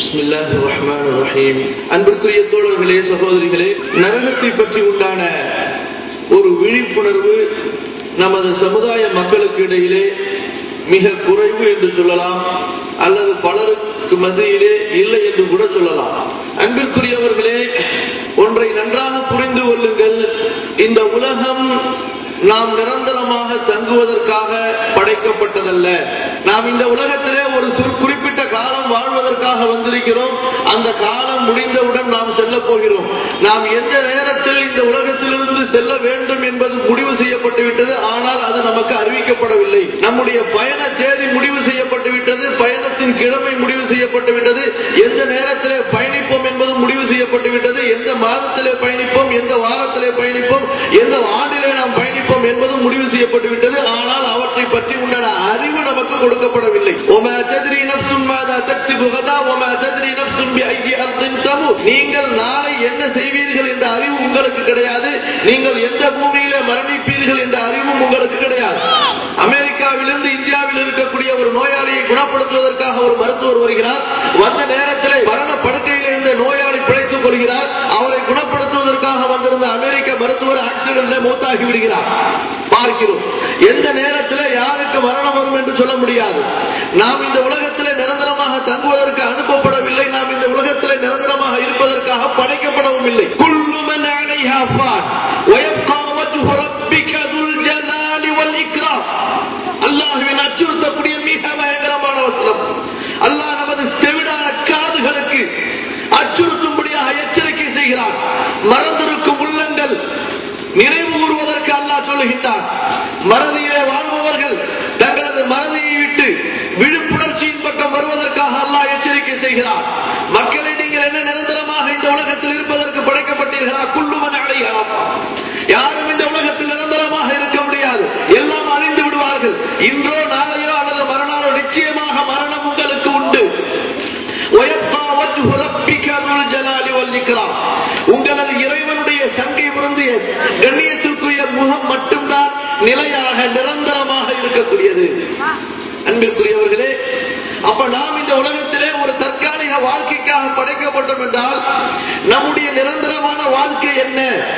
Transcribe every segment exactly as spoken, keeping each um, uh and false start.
பிஸ்மில்லாஹிர் ரஹ்மானிர் ரஹீம். அன்பிற்குரிய தோழர்களே, சகோதரிகளே, நரகத்தை பற்றி உண்டான ஒரு விழிப்புணர்வு நமது சமுதாய மக்களுக்கு இடையிலே மிக குறைவு என்று சொல்லலாம், அல்லது பலருக்கு மத்தியிலே இல்லை என்று கூட சொல்லலாம். அன்பிற்குரியவர்களே, ஒன்றை நன்றாக புரிந்து கொள்ளுங்கள். இந்த உலகம் நாம் நிரந்தரமாக தங்குவதற்காக படைக்கப்பட்டதல்ல. நாம் இந்த உலகத்திலே ஒரு குறிப்பிட்ட காலம் வாழ்வதற்காக வந்திருக்கிறோம். அந்த காலம் முடிந்தவுடன் நாம் செல்ல போகிறோம். நாம் எந்த நேரத்தில் இந்த உலகத்திலிருந்து செல்ல வேண்டும் என்பது முடிவு செய்யப்பட்டு விட்டது. ஆனால் அது நமக்கு அறிவிக்கப்படவில்லை. நம்முடைய பயண தேதி முடிவு செய்யப்பட்டு விட்டது. பயணத்தின் கிழமை முடிவு செய்யப்பட்டு விட்டது. எந்த நேரத்திலே பயணிப்போம் என்பது முடிவு செய்யப்பட்டு விட்டது. எந்த மாதத்திலே பயணிப்போம், எந்த வாரத்திலே பயணிப்போம், எந்த ஆண்டிலே நாம் பயணிப்போம் என்பது முடிவு செய்யப்பட்டு விட்டது. ஆனால் அவற்றை பற்றி உண்டான அறிவு நமக்கு கொடுக்கப்படவில்லை. நீங்கள் நாளை என்ன செய்வீர்கள் என்ற அறிவு உங்களுக்கு கிடையாது. நீங்கள் எந்த பூமியிலே மரணிப்பீர்கள் என்ற அறிவும் உங்களுக்கு கிடையாது. அமெரிக்காவிலிருந்து இந்தியாவில் இருக்கக்கூடிய ஒரு நோயாளியை குணப்படுத்துவதற்காக ஒரு மருத்துவர் வருகிறார். வந்த நேரத்தில் மரண படுக்கையில் இருந்த நோயாளி பிழைத்துக் கொள்கிறார். அவரை குணப்படுத்துவதற்காக வந்திருந்த அமெரிக்க மருத்துவர் ஆக்சிடென்ட்ல மூத்தாகி விடுகிறார். பார்க்கிறோம். எந்த நேரத்தில் யாருக்கு மரணம் வரும் என்று சொல்ல முடியாது. நாம் இந்த உலகத்தில் நிரந்தரமாக தங்குவதற்கு அனுப்பப்படவில்லை. நாம் இந்த உலகத்தில் நிரந்தரமாக இருப்பதற்காக படைக்கப்படவும் இல்லை. குல்லு மன் அலைஹா ஃபான் வயப்கா வஜ்ஹு ரப்பிக துல் ஜலாலி வல் இக்ராம். அல்லாஹ்வின் அச்சுறுத்தக்கூடிய மிக பயங்கரமான வசனம். அல்லாஹ் நமது செவிடான காதுகளுக்கு அச்சுறுத்தும்படியாக எச்சரிக்கை செய்கிறார். மறந்திருக்கும் உள்ளங்கள் நினைவு கூறுவதற்கு அல்லாஹ் சொல்லுகின்றார். மறதியிலே வாழ்பவர்கள் தங்களது மறதியை விட்டு விழிப்புணர்ச்சியின் பக்கம் வருவதற்காக அல்லாஹ் எச்சரிக்கை செய்கிறார். மக்களை, நீங்கள் என்ன நிரந்தரமாக இந்த உலகத்தில் இருப்பதற்கு படைக்கப்பட்டீர்களா? குல்லுமன் அலைஹா ஃபான். யாரும் இந்த உலகத்தில் நிரந்தரமாக இருக்க முடியாது. எல்லாம் அழிந்து விடுவார்கள். இன்றோ நாளையோ அல்லது மறுநாளோ நிச்சயமாக மரணம் உங்களுக்கு உண்டு. உங்களது இறைவனுடைய சங்கை பொருந்திய கண்ணியத்திற்குரிய முகம் மட்டும்தான் நிலையாக நிரந்தரமாக இருக்கக்கூடியது. அன்பிற்குரியவர்களே, அப்ப நாம் இந்த உலகத்திலே ஒரு தற்காலிக வாழ்க்கைக்காக படைக்கப்பட்டோம் என்றால் நம்முடைய நிரந்தரமான வாழ்க்கை என்ன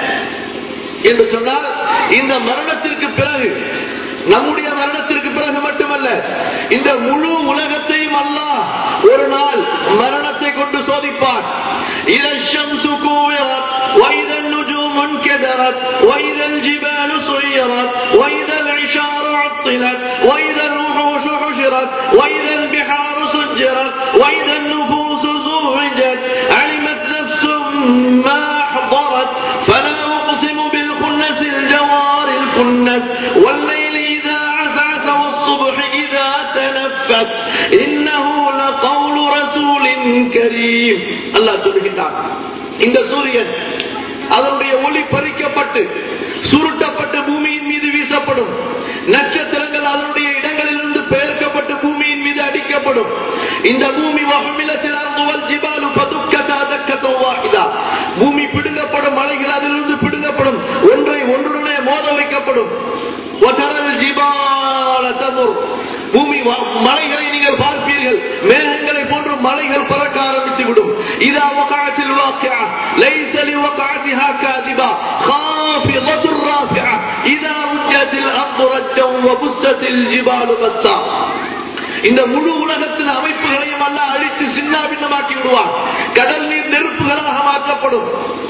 என்று சொன்னால், இந்த மரணத்திற்கு பிறகு, நம்முடைய மரணத்திற்கு பிறகு மட்டுமல்ல, இந்த முழு உலகத்தையும் அல்லாஹ் ஒரு நாள் மரணத்தை கொண்டு சோதிப்பான். இலஷம்சு குவிரத் வைதன் நுஜூமுன் கதரத் வைதல் ஜிபாலு சுய்யரத் வைதல் இஷாரு உத்திலத் வைதல் உஹூஷு ஹுஷிரத் வைதல் பிஹாரு சுஜ்ஜரத் வைதல் நுஃபூசு ஸுஹ்ரிஜத் அலிமத் நஃப்சும் மா ஹதரத் ஃபலா உக்ஸிமு பில் குன்னஸில் ஜவாரில் குன்னஸ் வல்லைலி இதா அஸஅஸ வஸ்ஸுப்ஹி இதா தனஃபஸ் இன்னஹு லகவுலு ரசூலின் கரீம். அல்லாஹ் சொல்லுகிறான், இந்த சூரியன் அதனுடைய ஒளி பறிக்கப்பட்டு சுருட்டப்பட்டு பூமியின் மீது வீசப்படும். நட்சத்திரங்கள் அதனுடைய இடங்களிலிருந்து பெயர்க்கப்பட்டு பூமியின் மீது அடிக்கப்படும். இந்த பூமி வஹ்மிலத்தில் அர்துவல் ஜிபாலு ஃபதுக்கதா தக்கத்தன் வாஹிதா. பூமி பிடுங்கப்படும், மலைகள் அதிலிருந்து பிடுங்கப்படும், ஒன்றை ஒன்றுடனே மோத வைக்கப்படும். வதரல் ஜிபால தமுர். பூமி மலைகளை நீங்கள் பார்ப்பீர்கள், மேகங்களை போன்று மலைகள் பறக்க ஆரம்பித்து விடும். இதா வகஅத்தில் வாக்கிஅ லைஸ லிவகஅத்திஹா காதிபா காஃபிதத்துர் ராஃபிஅ இதா ருஜ்ஜத்தில் அர்து ரஜ்ஜன் வபுஸ்ஸத்தில் ஜிபாலு பஸ்ஸா. இந்த முழு உலகத்தின் அமைப்புகளையும் அல்லாஹ் அழித்து சின்னாபின்னமாக்கி விடுவான். கடல் நீர் நெருப்புகளாக மாற்றப்படும்,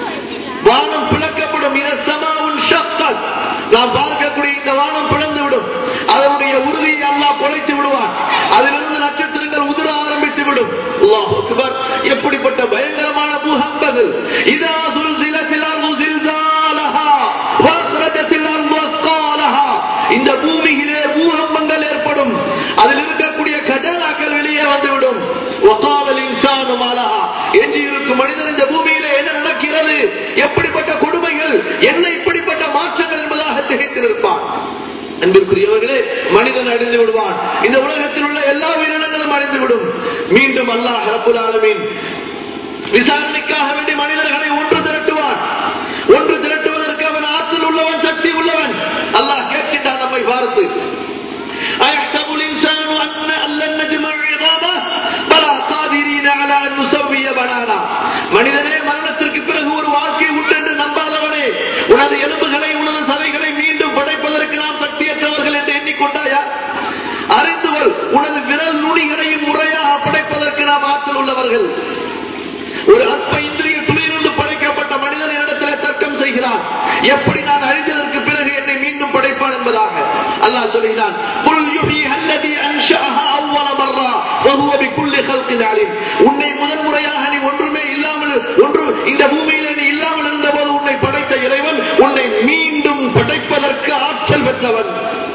வானம் பிளக்கப்படும். இத சமாவுன் ஷக்கத். நாம் பார்க்கக்கூடிய இந்த வானம் பிளந்து விடும். அதனுடைய உறுதியை அல்லாஹ் குலைத்து விடுவான். அதிலிருந்து நட்சத்திரங்கள் உதிர ஆரம்பித்து விடும். அல்லாஹ் அக்பர். எப்படிப்பட்ட பயங்கரமான பூகம்பங்கள். இதா சுல்சிலத்தில் அர்து சில்சாலஹா வஅக்ரஜத்தில் அர்து அஸ்காலஹா. இந்த பூமியிலே பூகம்பங்கள் ஏற்படும். அதில் இருக்கக்கூடிய கஜானாக்கள் வெளியே வந்துவிடும். வகாலல் இன்சானு மாலஹா. என்று இருக்கும் மனிதன் இந்த பூமியிலே என்ன நடக்கிறது, எப்படிப்பட்ட கொடுமைகள், என்ன இப்படிப்பட்ட மாற்றங்கள் என்பதாக திகைத்து நிற்பான். அன்பிற்குரியவர்களே, மனிதன் அழிந்து விடுவான். இந்த உலகத்தில் உள்ள எல்லா உயிரினங்களும் அழிந்து விடும். மீண்டும் அல்லாஹ் ரப்புல் ஆலமீன் விசாரணைக்காக வேண்டி மனிதர்களை ஒன்று திரட்டுவான். ஒன்று திரட்டுவதற்கு அவன் ஆற்றல் உள்ளவன், சக்தி உள்ளவன். அல்லாஹ் கேட்கின்றான் நம்மை பார்த்து, அயஹ்சபுல் இன்சானு அன்ன அல்லன் நஜ்மஉ இதாமஹு பலா காதிரீன அலா அன் போன்று உனது விரல் நுனிகளையும் முறையாக படைப்பதற்கு நாம் ஆற்றல் உள்ளவர்கள். ஒரு அற்ப இந்திரிய துளியிலிருந்து படைக்கப்பட்ட மனிதன் இடத்தில் தர்க்கம் செய்கிறான், எப்படி நான் அழிந்ததற்கு பிறகு என்னை மீண்டும் படைப்பான் என்பதாக. அல்லாஹ் சொல்கிறான், உன்னை முதல் முறையாக நீ ஒன்றுமே இல்லாமல் ஒன்று இந்த பூமியில நீ இல்லாமல் இருந்த போது உன்னை படைத்த இறைவன் உன்னை மீண்டும் படைப்பதற்கு ஆற்றல் பெற்றவன்.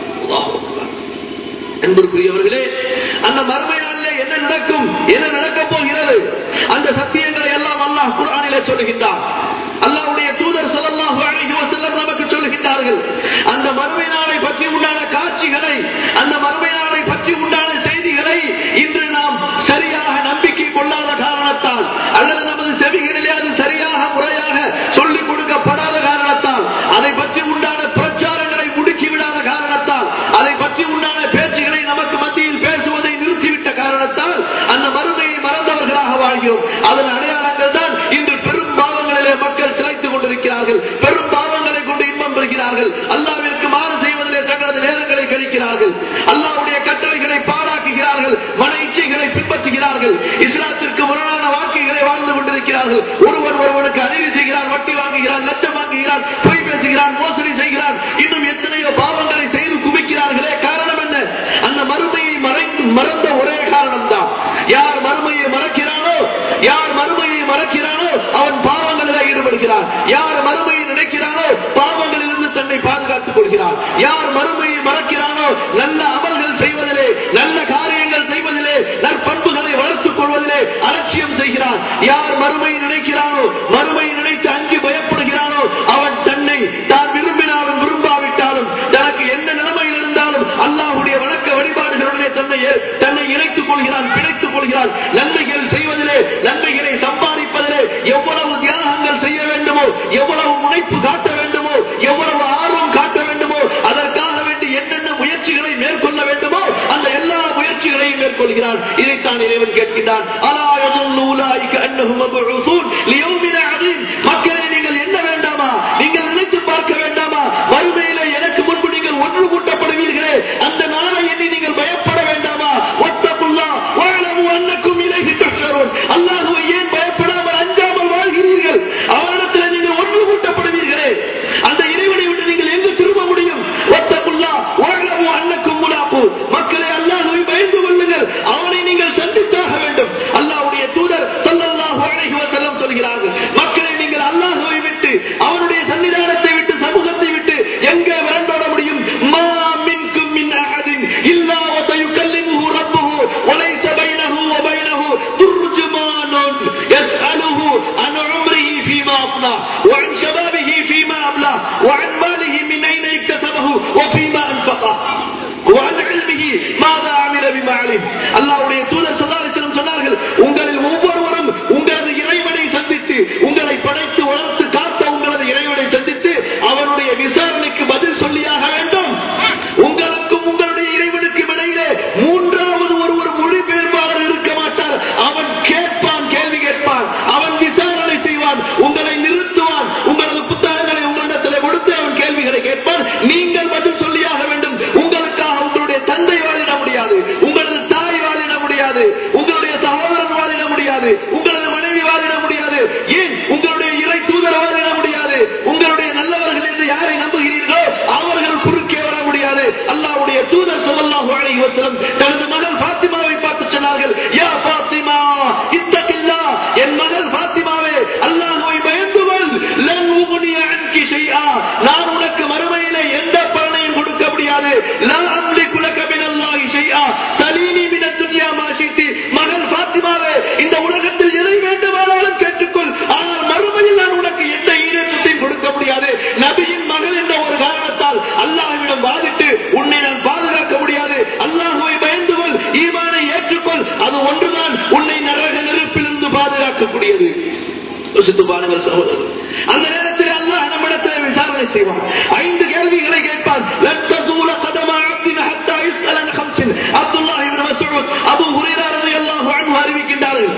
அன்பிற்குரியவர்களே, அந்த மறுமை நாளிலே என்ன நடக்கும், என்ன நடக்கப் போகிறது, அந்த சத்தியங்களை எல்லாம் அல்லாஹ் குர்ஆனிலே சொல்லுகின்றார். அல்லாஹ்வுடைய தூதர் ஸல்லல்லாஹு அலைஹி வஸல்லம் நமக்கு சொல்லுகின்றார்கள். அந்த மறுமை நாளை பற்றி உண்டான காட்சிகளை, அந்த மறுமை நாளை பற்றி உண்டான செய்திகளை இன்று நாம் சரியாக நம்பிக்கை கொள்ளாத காரணத்தால், அல்லது நமது செவிகளிலே அது சரியாக முறையாக சொல்லிக் கொடுக்கப்படாத காரணத்தால், அதை பற்றி உண்டான பிரச்சாரங்களை முடுக்கிவிடாத காரணத்தால், அதை பற்றி உண்டான பேச்சுகளை நமக்கு மத்தியில் பேசுவதை நிறுத்திவிட்ட காரணத்தால் அந்த மறுமையை மறந்தவர்களாக வாழ்கிறோம். அதன் அடையாளங்கள் தான் இன்று பெரும் பாவங்களிலே மக்கள் திளைத்துக் கொண்டிருக்கிறார்கள். பெரும் பாவங்களை கொண்டு இன்பம் பெறுகிறார்கள். அல்லாஹ்விற்கு மாறு செய்வதிலே தங்களது நேரங்களை கழிக்கிறார்கள். அல்லாஹ்வுடைய கட்டளைகளை பாழாக்குகிறார்கள். மன இச்சைகளை பின்பற்றுகிறார்கள். இஸ்லாத்திற்கு முரணான வாழ்க்கைகளை வாழ்ந்து கொண்டிருக்கிறார்கள். ஒருவர் ஒருவனுக்கு அநீதி செய்கிறார், வட்டி வாங்குகிறார், லட்சம் வாங்குகிறார், பொய் பேசுகிறார், மோசடி செய்கிறார், இன்னும் எத்தனையோ பாவங்களை செய்து குவிக்கிறார்களே. காரணம் என்ன? அந்த மறுமையை மறைந்து மறந்த ஒரே காரணம் தான். யார் மறுமையை மறக்கிறானோ, யார் மறுமையை மறக்கிறானோ அவன் பாவங்களில் ஈடுபடுகிறான். யார் மறுமையை நினைக்கிறானோ பாவங்களிலிருந்து தன்னை பாதுகாத்துக் கொள்கிறான். யார் மறுமையை மறக்கிறானோ நல்ல அமல்கள் செய்வதிலே, நல்ல காரியங்கள் செய்வதிலே, நற்பண்புகளை வளர்த்துக் கொள்வதிலே அலட்சியம் செய்கிறான். யார் மறுமையை நினைக்கிறானோ, மறுமையை நினைத்து அஞ்சு பயப்படுகிறானோ அவன் தன்னை தான் விரும்பினாலும் விரும்பாவிட்டாலும் தனக்கு எந்த நிலைமையில் இருந்தாலும் அல்லாஹ்வுடைய வணக்க வழிபாடுகளிலே தன்னை தன்னை இணைத்துக் கொள்கிறான், பிணைத்துக் கொள்கிறான். நன்மைகள் செய்வதிலே, நன்மைகளை சம்பாதிப்பதிலே எவ்வளவு தியாகங்கள் செய்ய வேண்டுமோ, எவ்வளவு முனைப்பு காட்ட வேண்டுமோ, எவ்வளவு ஆர்வம் காட்ட வேண்டுமோ, அதற்காக வேண்டி என்னென்ன முயற்சிகளை மேற்கொள்ள வேண்டுமோ அந்த எல்லா முயற்சிகளையும் மேற்கொள்கிறான். இதைத்தான் இறைவன் கேட்கிறான், அலா யظنு உலாயிக அன்னஹும் மப்ஊஸூன் லியௌமின் அதீம். மக்களே, நீங்கள் என்ன வேண்டாமா, நீங்கள் நினைத்து பார்க்க வேண்டாமா, மறுமையிலே எனக்கு முன்பு நீங்கள் ஒன்று கூட்டப்படுவீர்களே, அந்த நாளை எண்ணி நீங்கள் பயப்பட வேண்டாமா? வத்தகுல்லாஹ் வஅலமு அன்னக்கும் இலைஹி துஹ்ஷரூன். அல்லாஹ்வை ஏன் பயப்படாமல் அஞ்சாமல் வாழ்கிறீர்கள்? அவரிடத்தில் நீங்கள் ஒன்று கூட்டப்படுவீர்களே, அந்த இறைவனை விட்டு நீங்கள் எங்கு திரும்ப முடியும்? வத்தகுல்லாஹ் வஅலமு அன்னக்கும் முலாகூ. மக்களே, அல்லாஹ்வை பயந்து கொள்ளுங்கள், அவனை நீங்கள் சந்தித்தாக வேண்டும். அல்லாஹ்வுடைய தூதர் ஸல்லல்லாஹு அலைஹி வஸல்லம் சொல்கிறார்கள், மக்களே, நீங்கள் அல்லாஹ்வை விட்டு, அவனுடைய சன்னிதானத்தை விட்டு, சமூகத்தை விட்டு எங்கே விரண்டோட முடியும்? மா மின்கும் மின் அஹதின் இல்லா வஸயுகல்லிமுஹு ரப்புஹு வலைஸ பைனஹு வ பைனஹு துர்ஜுமானுன் யஸ்அலுஹு அன் உம்ரிஹி ஃபீமா அஃனா வ அன் ஷபாபிஹி ஃபீமா அப்லா வ அன் மாலிஹி மின் ஐன இக்தஸபஹு வ ஃபீமா அன்ஃபகா வ அன் இல்மிஹி மாதா அமில பிமா அலிம். அல்லாஹ்வுடைய தூதர் ஸல்லல்லாஹு அலைஹி வஸல்லம் சொன்னார்கள், உங்களில் ஒவ்வொருவரும் உங்களது இறைவனை சந்தித்து, உங்களை படைத்து வளர்த்து காத்த உங்களது இறைவனை சந்தித்து அவனுடைய விசாரணைக்கு பதில் சொல்லியாக வேண்டும். உங்களுக்கும் உங்களுடைய இறைவனுக்கு இடையிலே மூன்றாவது ஒருவர் மொழிபெயர்ப்பாளர் இருக்க மாட்டார். அவன் கேட்பான், கேள்வி கேட்பான், அவன் விசாரணை செய்வான், உங்களை நிறுத்துவான், உங்களது புத்தகங்களை உங்களிடத்தில் கொடுத்து அவன் கேள்விகளை கேட்பான். நீங்கள் பதில் சொல்லியாக வேண்டும். உங்களுக்காக உங்களுடைய தந்தை வாழிட முடியாது, உங்களது தாய் வாழிட முடியாது, உங்களுடைய சகோதரன் வாழிட முடியாது, உங்களது மனைவி வாழிட முடியாது, ஏன் உங்களுடைய இறை தூதர் வாழிட முடியாது. உங்களுடைய நல்லவர்கள் என்று யாரை நம்புகிறீர்களோ அவர்கள் குறுக்கே வர முடியாது. அல்லாஹ்வுடைய தூதர் ஸல்லல்லாஹு அலைஹி வஸல்லம் தனது மகள் ஃபாத்திமாவை பார்த்து சொன்னார்கள், யா ஃபாத்திமா இத்தகில்லாஹ், என் மகள் ஃபாத்திமாவே, அல்லாஹ்வை பயந்து கொள். லன் உக்னிய அன்கி ஷைஆ, நான் உனக்கு மறுமையிலே எந்த பலனையும் கொடுக்க முடியாது. லா அம்லிகு லக மினல்லாஹி ஷைஆ சலீனி மினத் துன்யா மா ஷித்தி. மகள் ஃபாத்திமாவே, இந்த உலகத்தில் எதை வேண்டுமானாலும் கேட்டுக்கொள், ஆனால் மறுமையில் நான் உனக்கு எந்த ஈரேற்றத்தையும் கொடுக்க முடியாது. நபியின் மகள் என்ற ஒரு காரணத்தால் அல்லாஹ்விடம் வாதிட்டு உன்னை நான் பாதுகாக்க முடியாது. அல்லாஹ்வை பயந்து கொள், ஈமானை ஏற்றுக்கொள், அது ஒன்றுதான் உன்னை நரக நெருப்பிலிருந்து பாதுகாக்கக்கூடியது. யோசித்து பாருங்கள் சகோதரர், அந்த நேரத்தில் அல்லாஹ் நம்மிடத்தில் விசாரணை செய்வான். ஐந்து கேள்விகளை கேட்பான். லன் தஸூல கதம அப்தின் ஹத்தா யுஸ்அல அன் ஹம்ஸின். Abdullah ibn Masud, Abu Hurairah রাদিয়াল্লাহு அன்ஹு அறிவிக்கின்றார்கள்.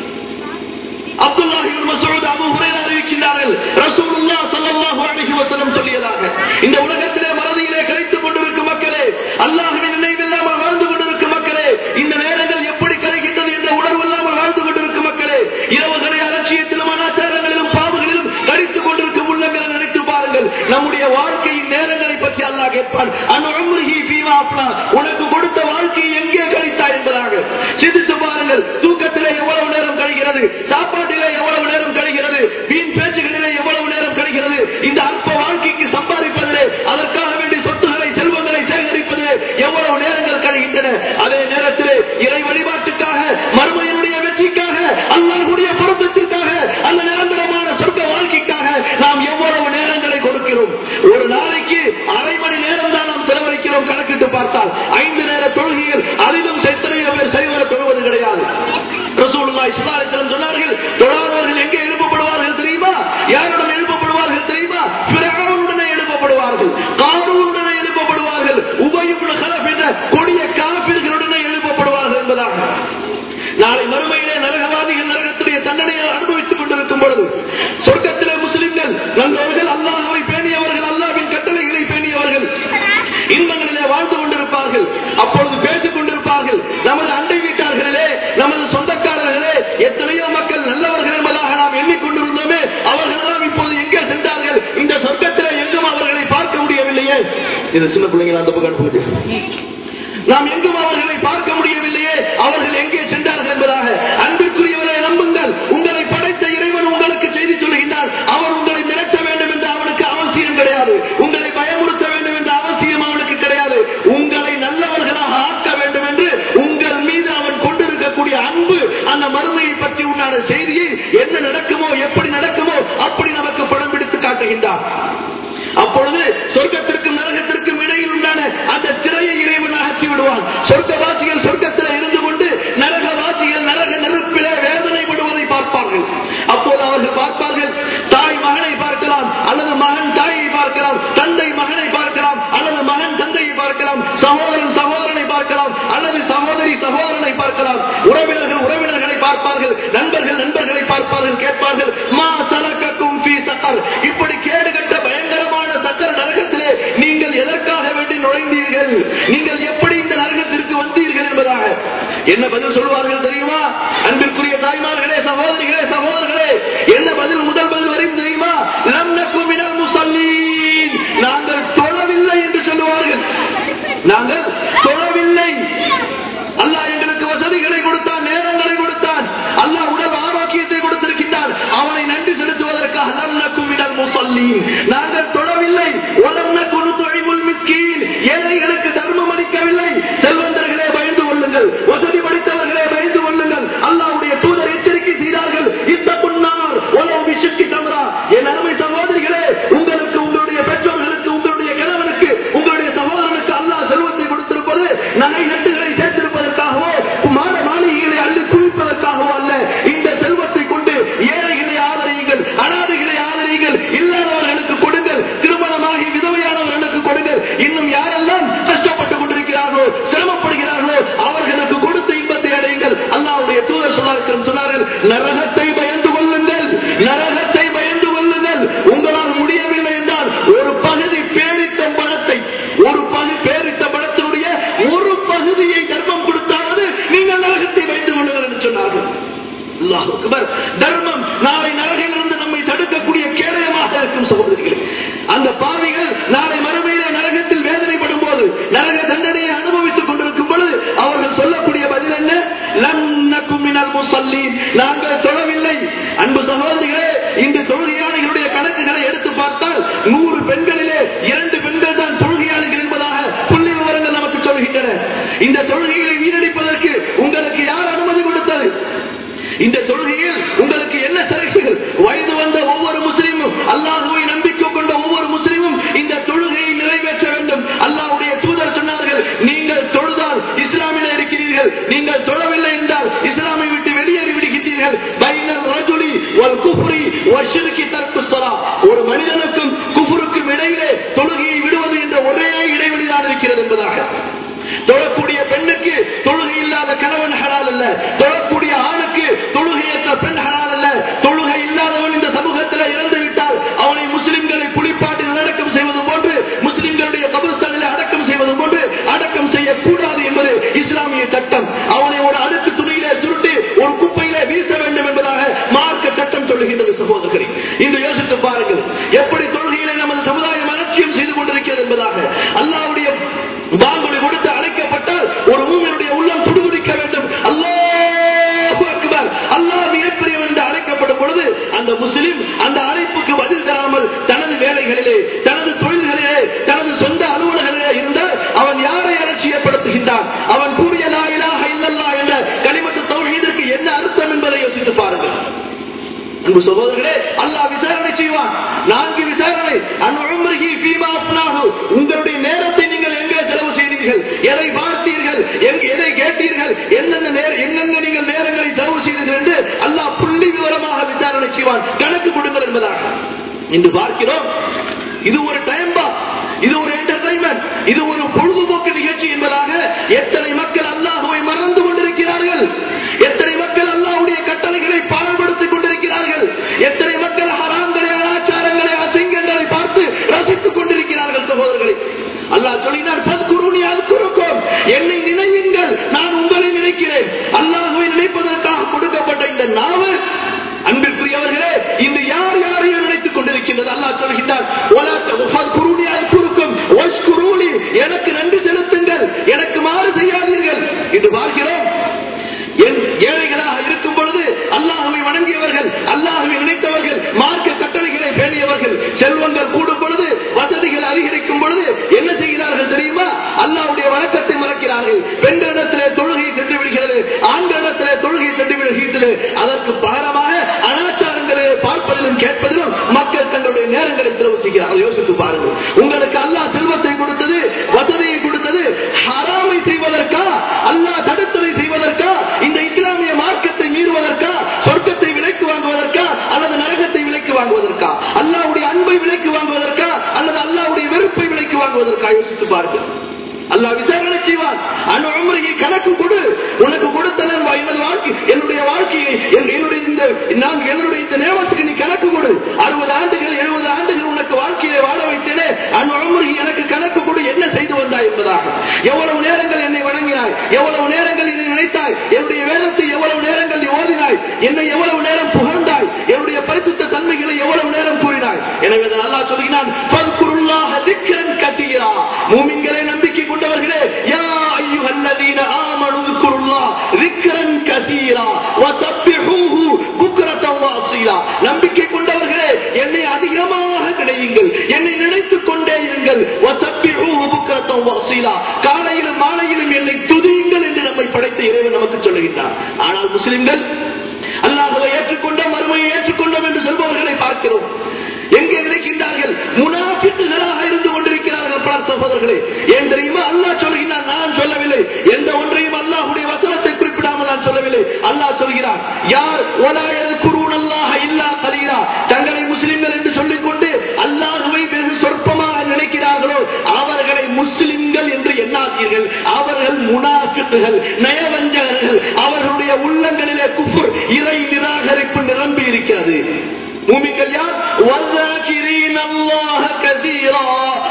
Abdullah ibn Masud, Abu Hurairah அறிவிக்கின்றார்கள், ரசூலுல்லாஹ் ஸல்லல்லாஹு அலைஹி வஸல்லம் சொல்லியதாக, இந்த உலகத்திலே மறதியிலே கழித்துக் கொண்டிருக்கும் மக்களே, அல்லாஹ்வின் நினைவில்லாமல் வாழ்ந்து கொண்டிருக்கும் மக்களே, அல்லாஹ் கேட்பான், அன்உம்ரிஹி ஃபீமா அஃப்னா, உனக்கு கொடுத்த வாழ்க்கையை எங்கே கழித்தாய் என்பதாக. சிந்தித்து பாருங்கள், தூக்கத்திலே எவ்வளவு நேரம் கழிகிறது, சாப்பாட்டிலே எவ்வளவு நேரம் கழிகிறது, வீண் பேச்சுகளிலே எவ்வளவு நேரம் கழிகிறது. இந்த அற்ப வாழ்க்கைக்கு சம்பாதிப்பதிலே, அதற்காக வேண்டிய சொத்துக்களை செல்வங்களை சேகரிப்பதிலே எவ்வளவு நேரங்கள் கழிகின்றன. அதே நேரத்திலே இறை வழிபாட்டுக்காக, மறுமையினுடைய வெற்றிக்காக, அல்லாஹ்வுடைய பொருத்தத்திற்காக, அந்த நிரந்தரமான சொர்க்க வாழ்க்கைக்காக நாம் எவ்வளவு நேரங்களை கொடுக்கிறோம். ஒரு நாளைக்கு அரை மணி நேரம் தான் நாம் செலவழிக்கிறோம். கணக்கிட்டு பார்த்தால் ஐந்து நேர தொழுகையில் அதிலும் எத்தனையோ பேர் சரிவர தொழுவது கிடையாது. ரசூலுல்லாஹி ஸல்லல்லாஹு அலைஹி வஸல்லம் சொன்னார்கள், தொழாதவர்கள் எங்கே எழுப்பப்படுவார்கள் தெரியுமா? யாருடன் எழுப்பப்படுவார்கள் தெரியுமா? ஃபிரௌனுடனே எழுப்பப்படுவார்கள், காரூனுடனே எழுப்பப்படுவார்கள், உபய் இப்னு கலப் என்ற கொடிய காபிர்களுடனே எழுப்பப்படுவார்கள் என்பதாக. நாளை மறுமையிலே நரகவாதிகள் நரகத்துடைய தண்டனையை அனுபவித்துக் கொண்டிருக்கும் பொழுது, சொர்க்கத்திலே முஸ்லிம்கள் நல்லவர்கள், அல்லாஹ்வை பேணியவர்கள், அல்லாஹ்வின் கட்டளைகளை பேணியவர்கள் இன்பங்களிலே வாழ்ந்து கொண்டிருப்பார்கள். அப்பொழுது பேசிக் கொண்டிருப்பார்கள், நமது அண்டை வீட்டார்களே, நமது சொந்தக்காரர்களே, எத்தனையோ மக்கள் நல்லவர்கள் என்பதாக நாம் எண்ணிக்கொண்டிருந்தோமே, அவர்களெல்லாம் இப்போது எங்கே சென்றார்கள்? இந்த சொர்க்கத்திலே எங்கும் அவர்களை பார்க்க முடியவில்லையே. இது சின்ன பிள்ளைங்க அந்த பக்கம் போகுது. நாம் எங்கும் அவர்களை பார்க்க முடியவில்லையே, அவர்கள் எங்கே சென்றார்கள் என்பதாக. அன்பிற்குரியவரை நம்புங்கள், உங்களை படைத்த இறைவன் உங்களுக்கு செய்தி சொல்லுகின்றார். அவர் உங்களை மிரட்ட வேண்டும் என்று அவனுக்கு அவசியம் கிடையாது. உங்களை பயமுறுத்த வேண்டும் என்ற அவசியம் அவனுக்கு கிடையாது. உங்களை நல்லவர்களாக ஆக்க வேண்டும் என்று உங்கள் மீது அவன் கொண்டிருக்கக்கூடிய அன்பு, அந்த மறுமையை பற்றி உண்டான செய்தியை என்ன நடக்குமோ, எப்படி நடக்குமோ அப்படி நமக்கு படம் பிடித்து காட்டுகின்றார். அப்பொழுது சொர்க்கத்திற்கும் நரகத்திற்கும் இடையில் உண்டான அந்த திரையை இறைவன் அகற்றி விடுவான். சொர்க்கவாசிகள் சொர்க்கத்தில் இருந்து கொண்டு நரகவாசிகள் நரக நெருப்பிலே வேதனைப்படுவதை பார்ப்பார்கள். அப்போது அவர்கள் பார்ப்பார்கள், தாய் மகனை பார்க்கலாம், அல்லது மகன் தாயை பார்க்கலாம், தந்தை மகனை பார்க்கலாம், அல்லது மகன் தந்தையை பார்க்கலாம், சகோதரன் சகோதரனை பார்க்கலாம், அல்லது சகோதரி சகோதரனை பார்க்கலாம், உறவினர்கள் உறவினர்களை பார்ப்பார்கள், நண்பர்கள் நண்பர்களை பார்ப்பார்கள். கேட்பார்கள், மா சலக்கக்கும் ஃபீ ஸகர், இப்படி கேடுகட்ட பயங்கரமான சக்கர நரகத்திலே நீங்கள் எதற்காக வேண்டி நுழைந்தீர்கள், நீங்கள் எப்படி இந்த நரகத்திற்கு வந்தீர்கள் என்பதாக என்ன பதில் சொல்வார்கள் தெரியுமா? அன்பிற்குரிய தாய்மார்களே, சகோதரிகளே, சகோதரர்களே, என்ன பதில்? முதல் பதில் வரையும் தெரியுமா? லம் நகு மினல் முஸல்லீன், நாங்கள் தொழவில்லை என்று சொல்லுவார்கள். நாங்கள் தொழவில்லை. அல்லாஹ் எங்களுக்கு வசதிகளை கொடுத்தான், நேரங்களை கொடுத்தான், அல்லாஹ் உடல் ஆரோக்கியத்தை கொடுத்திருக்கின்றான். அவனை நன்றி செலுத்துவதற்காக லம் நகு மினல் முஸல்லீன், நாங்கள் தொழவில்லை. வலம் நகு நுத்இமுல் மிஸ்கீன், ஏழைகளுக்கு தர்மம் அளிக்கவில்லை. செல்வந்தர்களே பயந்து கொள்ளுங்கள், வசதி படைத்தவர்களே பயந்து கொள்ளுங்கள். அல்லாஹ்வுடைய தூதர் எச்சரிக்கை செய்தார்கள், இத்தகுன்னார் வலவ் பிஷக்கி தம்ரா. என் அருமை சகோதரிகளே, உங்களுக்கு, உங்களுடைய பெற்றோர்களுக்கு, உங்களுடைய கணவனுக்கு, உங்களுடைய சகோதரனுக்கு அல்லாஹ் செல்வத்தை கொடுத்திருப்பது நகை நட்டுகளை சேர்த்திருப்பதற்காகவோ, மாட மாளிகைகளை அள்ளி குவிப்பதற்காகவோ அல்ல. இந்த செல்வத்தை கொண்டு ஏழைகளை ஆதரியுங்கள், அனாதைகளை ஆதரியுங்கள், இல்லாதவர்களுக்கு கொடுங்கள், திருமணமாகி விதவையானவர்களுக்கு கொடுங்கள். இன்னும் யாரெல்லாம் கஷ்டப்பட்டுக் கொண்டிருக்கிறார்களோ, சிரமப்படுகிறார்களோ, அவர்களுக்கு கொடுத்து இன்பத்தை அடையுங்கள். அல்லாஹ்வுடைய தூதர் ஸல்லல்லாஹு அலைஹி வஸல்லம் சொன்னார்கள், நரகத்தை பயந்து கொள்ளுங்கள், நரகத்தை பயந்து கொள்ளுங்கள். உங்களால் முடியவில்லை என்றால் ஒரு பகுதி பேரித்த பணத்தை, ஒரு பகுதி பேரித்த பணத்தினுடைய ஒரு பகுதியை தர்மம் கொடுத்தாவது நீங்கள் நரகத்தை பயந்து கொள்ளுங்கள் என்று சொன்னார்கள். அல்லாஹ் அக்பர். தர்மம் நாளை நரகிலிருந்து நம்மை தடுக்கக்கூடிய கேடயமாக இருக்கும் சகோதரிகளே. அந்த பாவிகள் நாளை மறுமையிலே நரகத்தில் வேதனைப்படும் போது, நரக தண்டனையை அனுபவித்துக் கொண்டிருக்கும் பொழுது அவர்கள் சொல்லக்கூடிய பதில் என்ன? லம் நகு மினல் முஸல்லீன், நாங்கள் தொழவில்லை. அன்பு சகோதரிகளே, இந்த தொழுகையாளிகளுடைய கணக்குகளை எடுத்து பார்த்தால் நூறு பெண்களிலே இரண்டு பெண்கள் தான் தொழுகையாளிகள் என்பதாக புள்ளி விவரங்கள் நமக்கு சொல்கின்றன. இந்த தொழுகைகளை வீணடிப்பதற்கு உங்களுக்கு யார் அனுமதி கொடுத்தது? இந்த தொழுகையில் உங்களுக்கு என்ன சிறப்புகள்? வயது வந்த ஒவ்வொரு முஸ்லிமும், அல்லாஹ்வை நம்பிக்கை கொண்ட ஒவ்வொரு முஸ்லிமும் இந்த தொழுகையை நிறைவேற்ற வேண்டும். அல்லாஹ்வுடைய தூதர் சொன்னார்கள், நீங்கள் தொழுதால் இஸ்லாமில் இருக்கிறீர்கள், நீங்கள் தொழவில்லை என்றால் இஸ்லாமை விட்டு வெளியேறி விடுகிறீர்கள். பைனல் ரஜுலி வல் குஃப்ரி வஷ்ரிகி தர்க்கு ஸலா, ஒரு மனிதனுக்கும் குஃப்ருக்கும் இடையிலே தொழுகையை விடுவது என்ற ஒரே இடைவெளி தான் இருக்கிறது என்பதாக. தொழக்கூடிய பெண்ணுக்கு தொழுகை இல்லாத கணவன் ஹலால் அல்ல, தொழக்கூடிய ஆணுக்கு தொழுகையற்ற பெண் ஹலால் அல்ல. தொழுகை இல்லாதவன் இந்த சமூகத்தில் இறந்து விட்டால் அவனை முஸ்லிம்களை புலிப்பாட்டி அடக்கம் செய்வது போன்று, முஸ்லிம்களுடைய கபர்ஸ்தானில் அடக்கம் செய்வது போன்று அடக்கம் செய்யக்கூடாது என்பது இஸ்லாமிய சட்டம். அவனை ஒரு அடுக்கு துணியிலே சுருட்டி ஒரு குப்பையிலே வீச வேண்டும் என்பதாக மார்க்க சட்டம் சொல்லுகின்றது. சகோதரர்களே, இன்று யோசித்து பாருங்கள், எப்படி தொழுகையிலே நமது சமுதாயம் அலட்சியம் செய்து கொண்டிருக்கிறது என்பதாக. அன்பு சகோதரர்களே, அல்லாஹ் விசாரணை செய்வான். நான்கு விசாரணை. அன்உம்ரிஹி ஃபீமா அஃப்னாஹு, உங்களுடைய நேரத்தை நீங்கள் எங்கே செலவு செய்தீர்கள், எதை பார்த்தீர்கள், எதை கேட்டீர்கள், என்னென்ன என்னென்ன நீங்கள் நேரங்களை செலவு செய்தீர்கள் என்று அல்லாஹ் புள்ளி விவரமாக விசாரணை செய்வான். கணக்கு கொடுங்கள் என்பதாக இன்று பார்க்கிறோம். இது ஒரு டைம் பாஸ், இது ஒரு என்டர்டைன்மெண்ட், இது ஒரு பொழுதுபோக்கு நிகழ்ச்சி என்பதாக எத்தனை மக்கள் அல்லாஹ்வை மறந்து கொண்டிருக்கிறார்கள். எத்தனை மக்கள் அல்லாஹ்வுடைய கட்டளைகளை பாழ்படுத்திக் கொண்டிருக்கிறார்கள். எத்தனை மக்கள் ஹராம்களை, அனாச்சாரங்களை, அசிங்கங்களை பார்த்து ரசித்துக் கொண்டிருக்கிறார்கள். சகோதரர்களே, அல்லாஹ் சொல்லினார், ஃபஸ்குருனி அஸ்குருக்கும், என்னை நினையுங்கள், நான் உங்களை நினைக்கிறேன். அல்லாஹ்வை நினைப்பதற்காக கொடுக்கப்பட்ட இந்த நாவு, அன்பிற்குரியவர்களே, இன்று யார் யாரையும் நினைத்துக் கொண்டிருக்கின்றது. அல்லாஹ் சொல்கின்றார், எனக்கு நன்றி செலுத்துங்கள், எனக்கு மாறு செய்யாதீர்கள் என்று பார்க்கிறோம். ஏழைகளாக இருக்கும் பொழுது அல்லாஹ்வை வணங்கியவர்கள், அல்லாஹ்வை நினைத்தவர்கள், மார்க்க கட்டளைகளை பேணியவர்கள், செல்வங்கள் கூடும் பொழுது, வசதிகள் அதிகரிக்கும் பொழுது என்ன செய்கிறார்கள் தெரியுமா? அல்லாஹ்வுடைய வணக்கத்தை மறக்கிறார்கள். பெண்களிடத்திலே தொழுகை சென்று விடுகிறது, ஆண்களிடத்திலே தொழுகை சென்று விடுகிறது. அதற்கு பகரமாக அனாச்சாரங்களை பார்ப்பதிலும் கேட்பதிலும் மக்கள் தங்களுடைய நேரங்களை செலவு செய்கிறார்கள். யோசித்து பாருங்கள். உங்களுக்கு அல்லாஹ் செல்வத்தை கொடுத்தது, வசதியை கொடுத்தது ஹராமை செய்வதற்கா, அல்லாஹ் தடுத்ததை செய்வதற்கா, இந்த இஸ்லாமிய மார்க்கத்தை மீறுவதற்கா, சொர்க்கத்தை விலைக்கு வாங்குவதற்கா, அல்லது நரகத்தை விலைக்கு வாங்குவதற்கா, அல்லாஹ்வுடைய அன்பை விலைக்கு வாங்குவதற்கா, அல்லது அல்லாஹ்வுடைய வெறுப்பை விலைக்கு வாங்குவதற்கா? யோசித்து பாருங்கள். அல்லாஹ் விசாரணை செய்வான். அன்உம்ரிஹி, கணக்கு கொடு, உனக்கு கொடுத்ததன் எனது வாழ்க்கை, என்னுடைய வாழ்க்கையை, என்னுடைய இந்த நான் என்னுடைய இந்த நேமத்துக்கு நீ கணக்கு கொடு. அறுபது ஆண்டுகள் எழுபது ஆண்டுகள் உனக்கு வாழ்க்கையை வாழ வைத்தேனே, அன்உம்ரிஹி, எனக்கு கணக்கு கொடு, என்ன செய்து வந்தாய் என்பதாக. எவ்வளவு நேரங்கள் என்னை வணங்கினாய், எவ்வளவு நேரங்கள் என்னை நினைத்தாய், என்னுடைய வேதத்தை எவ்வளவு நேரங்கள் நீ ஓதினாய், என்னை எவ்வளவு நேரம் புகழ்ந்தாய், என்னுடைய பரிசுத்த தன்மைகளை எவ்வளவு நேரம் கூறினாய். எனவே அல்லாஹ் சொல்கிறான், ஃபஸ்குருல்லாஹ திக்ரன் கதீரா, மூமின்களே, நம்பிக்கை கொண்டவர்களே, யா அய்யுஹல்லதீன ஆமனு ذ்குருல்லாஹ திக்ரன் கதீரா வஸப்பிஹூஹு புக்ரத்தன் வஅஸீலா, நம்பிக்கை கொண்டவர்களே, என்னை அதிகமாக நினையுங்கள், என்னை நினைத்துக் கொண்டே இருங்கள். வஸப்பிஹூஹு புக்ரத்தன் வஅஸீலா, காலையிலும் மாலையிலும் என்னை துதியுங்கள் என்று நம்மை படைத்த இறைவன் நமக்கு சொல்லுகிறார். ஆனால் முஸ்லிம்கள் அல்லாஹ்வை ஏற்றுக்கொண்டோம், மறுமையை ஏற்றுக்கொண்டோம் என்று சொல்பவர்களை பார்க்கிறோம். எங்கே நினைக்கின்றார்கள்? முனாஃபிக்குகளாக இருந்து கொண்டிருக்கிறார்கள் பல சகோதரர்களே. ஏன் தெரியுமா? அல்லாஹ் சொல்கிறான், நான் சொல்லவில்லை. எந்த ஒன்றையும் அல்லாஹ்வுடைய வசனத்தை குறிப்பிடாமல் நான் சொல்லவில்லை. அல்லாஹ் சொல்கிறான், யார் வலா யذ்குரூனல்லாஹ இல்லா கலீலா, தங்களை முஸ்லிம்கள் என்று சொல்லிக்கொண்டு அல்லாஹ்வை வெகு சொற்பமாக நினைக்கிறார்களோ அவர்களை முஸ்லிம்கள் என்று எண்ணாதீர்கள். அவர்கள் முனாஃபிக்குகள், நயவஞ்சகர்கள். அவர்களுடைய உள்ளங்களிலே குஃப்ர், இறை நிராகரிப்பு நிரம்பி இருக்கிறது. மூமின்கள் யார்? வல்லாகிரீன அல்லாஹ கஸீரா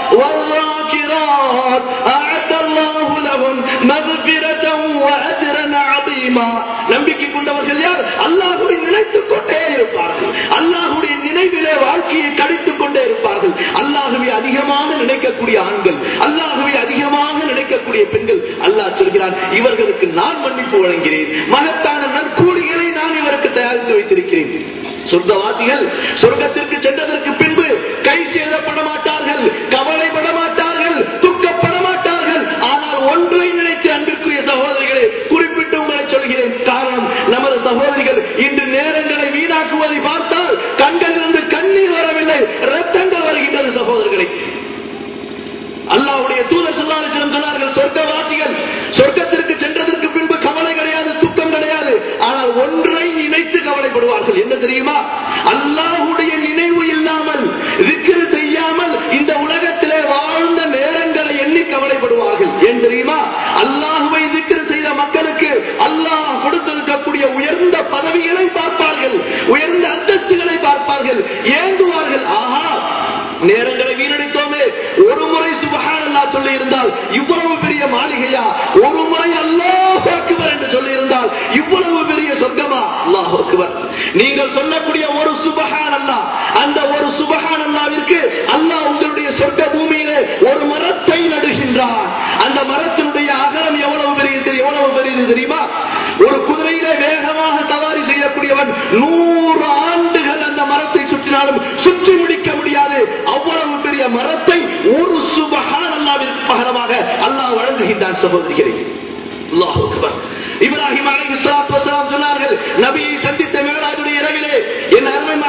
வல்லாகிராத் அஅதல்லாஹு லஹும் மக்ஃபிரத்தன் வ அஜ்ரன் அதீமா. நம்பிக்கை கொண்டவர்கள் யார்? அல்லாஹ்வை நினைத்துக் கொண்டே இருப்பார்கள், அல்லாஹ்வுடைய நினைவிலே வாழ்க்கையை கழித்துக் கொண்டே இருப்பார்கள். அல்லாஹ்வை அதிகமாக நினைக்கக்கூடிய ஆண்கள், அல்லாஹ்வை அதிகமாக நினைக்கக்கூடிய பெண்கள், அல்லாஹ் சொல்கிறான், இவர்களுக்கு நான் மன்னிப்பு வழங்கிறேன், மகத்தான நற்கூலிகளை நான் இவருக்கு தயாரித்து வைத்திருக்கிறேன். சொர்க்கவாசிகள் சொர்க்கத்திற்கு சென்றதற்கு பின்பு கை சேதப்பட மாட்டார்கள், கவலைப்பட மாட்டார்கள், துக்கப்பட மாட்டார்கள். ஆனால் ஒன்றை நினைத்து, அன்பிற்குரிய சகோதரிகளை குறிப்பிட்டு உங்களை சொல்கிறேன். காரணம், நமது சகோதரிகள் இன்று நேரங்களை வீணாக்குவதை பார்த்தால் கண்களிலிருந்து கண்ணீர் வரவில்லை, ரத்தங்கள் வருகின்றது. சகோதரர்களை, அல்லாஹ்வுடைய தூதர் ஸல்லல்லாஹு அலைஹி வஸல்லம் சொன்னார்கள், சொர்க்கவாசிகள் சொர்க்கத்திற்கு சென்றதற்கு பின்பு கவலை கிடையாது, துக்கம் கிடையாது. ஆனால் ஒன்றை நினைத்து கவலைப்படுவார்கள். என்ன தெரியுமா? அல்லாஹ்வுடைய நினைவு இல்லாமல், zikr செய்யாமல் இந்த உலகத்திலே வாழ்ந்த நேரங்களை எண்ணி கவலைப்படுவார்கள். ஏன் தெரியுமா? அல்லாஹ்வை zikr செய்த மக்களுக்கு அல்லாஹ் கொடுத்திருக்கக்கூடிய உயர்ந்த பதவிகளை பார்ப்பார்கள், உயர்ந்த அந்தஸ்துகளை பார்ப்பார்கள், ஏங்குவார்கள். ஆஹா, நேரங்களை வீணடித்தோமே, ஒரு முறை சுப்ஹானல்லாஹ் சொல்லி இருந்தால் இவ்வளவு பெரிய மாளிகையா, ஒரு முறை அல்லாஹ் அக்பர் என்று சொல்லி இருந்தால் இவ்வளவு பெரிய சொர்க்கமா? அல்லாஹ் அக்பர். நீங்கள் சொல்லக்கூடிய ஒரு சுப்ஹானல்லாஹ், அந்த ஒரு சுப்ஹானல்லாஹ்விற்கு அல்லாஹ் உங்களுடைய சொர்க்க பூமியிலே ஒரு மரத்தை நடுகின்றார். அந்த மரத்தினுடைய அகலம் எவ்வளவு பெரியது, எவ்வளவு பெரியது தெரியுமா? ஒரு குதிரையிலே வேகமாக சவாரி செய்யக்கூடியவன் நூறு ஆண்டுகள் அந்த மரத்தை சுற்றினாலும் சுற்றி முடிக்க முடியாது. அவ்வளவு பெரிய மரத்தை ஒரு சுப்ஹானல்லாஹ்விற்கு பகரமாக அல்லாஹ் வழங்குகின்றான். சகோதரிகளே, அல்லாஹ் அக்பர். இப்ராஹிம் அலைஹிஸ்ஸலாத்து வஸலாம் சொன்னார்கள், நபியை சந்தித்த மிஅராஜுடைய இரவிலே என் அருமை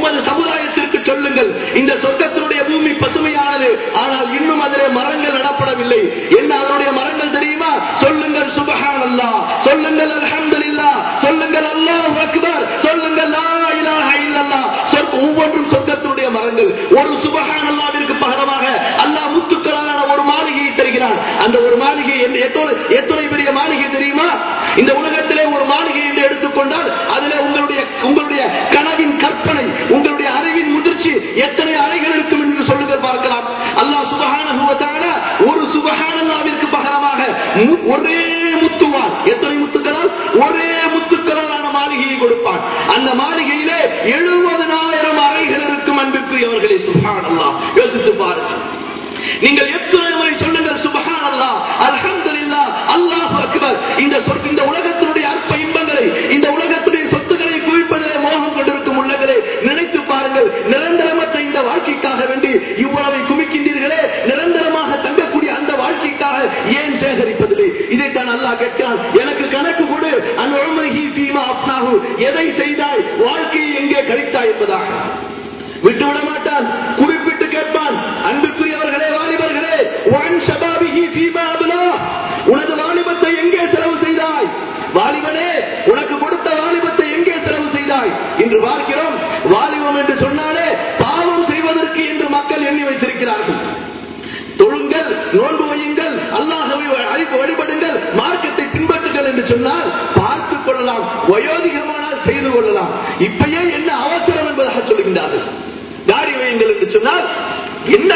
உமது சமுதாயத்திற்கு சொல்லுங்கள், இந்த சொர்க்கத்தினுடைய பூமி பசுமையானது, ஆனால் இன்னும் அதிலே மரங்கள் நடப்படவில்லை. என்ன அதனுடைய மரங்கள் தெரியுமா? சொல்லுங்கள் சுப்ஹானல்லாஹ், சொல்லுங்கள் அல்ஹம்துலில்லாஹ், சொல்லுங்கள் அல்லாஹு அக்பர், சொல்லுங்கள் லா இலாஹ இல்லல்லாஹ். ஒவ்வொன்றும் சொர்க்கத்தினுடைய மரங்கள். ஒரு சுப்ஹானல்லாஹ்விற்கு பகரமாக அல்லாஹ் முத்துக்களான ஒரு மாளிகையை தருகிறான். அந்த ஒரு மாளிகை எத்தனை பெரிய மாளிகை தெரியுமா? இந்த உலகத்திலே ஒரு மாளிகை என்று எடுத்துக்கொண்டால் அதிலே உங்களுடைய உங்களுடைய கனவின் கற்பனை, உங்களுடைய அறிவின் முதிர்ச்சி எத்தனை அறைகள் இருக்கும் என்று சொல்லுங்கள் பார்க்கலாம். அல்லாஹ் சுப்ஹானஹு வ தஆலா ஒரு சுப்ஹானல்லாஹ்விற்கு பகரமாக ஒரே முத்துவான், எத்தனை முத்துக்களால்? ஒரே முத்துக்களான மாளிகையை கொடுப்பான். அந்த மாளிகையிலே எழுபதனாயிரம் அறைகள் இருக்கும். அன்பிற்குரியவர்களே, சுப்ஹானல்லாஹ், யோசித்து பாருங்கள். நீங்கள் எத்தனை முறை சொல்லுங்கள் சுப்ஹானல்லாஹ், அல்ஹம்துலில்லாஹ், அல்லாஹு அக்பர். இந்த இந்த உலகத்தினுடைய அற்ப இன்பங்களை, இந்த உலகத்துடைய சொத்துக்களை குவிப்பதிலே மோகம் கொண்டிருக்கும் உள்ளங்களே, நினைத்து பாருங்கள். நிரந்தரமற்ற இந்த வாழ்க்கைக்காக வேண்டி இவ்வளவை குமிக்கின்றீர்களே, நிரந்தரமாக தங்கக்கூடிய அந்த வாழ்க்கைக்காக ஏன் சேகரிப்பதில்லை? இதைத்தான் அல்லாஹ் கேட்கிறான். எனக்கு கணக்கு கொடு, அன்உம்ரிஹி ஃபீமா அஃப்னாஹு, எதை செய்தாய், வாழ்க்கையை எங்கே கழித்தாய் என்பதாக விட்டுவிட மாட்டான். குறிப்பிட்டு கேட்பான். அன்புக்குரியவர்களே, வாலிபர்களே, வன் ஷபாபிஹி ஃபீமா அப்லா, உனது வாலிபத்தை எங்கே செலவு செய்தாய்? வாலிபனே, உனக்கு கொடுத்த வாலிபத்தை எங்கே செலவு செய்தாய் என்று பார்க்கிறோம். வாலிபம் என்று சொன்னாலே பாவம் செய்வதற்கு என்று மக்கள் எண்ணி வைத்திருக்கிறார்கள். தொழுங்கள், நோன்பு வையுங்கள், அல்லாஹ்வை வழிபடுங்கள், மார்க்கத்தை பின்பற்றுங்கள் என்று சொன்னால் பார்த்துக் கொள்ளலாம், வயோதிகமானால் செய்து கொள்ளலாம். இப்பயே என்ன அவசரம் என்பதாக சொல்லுகின்றார்கள். தாடி வையுங்கள் என்று சொன்னால் என்ன?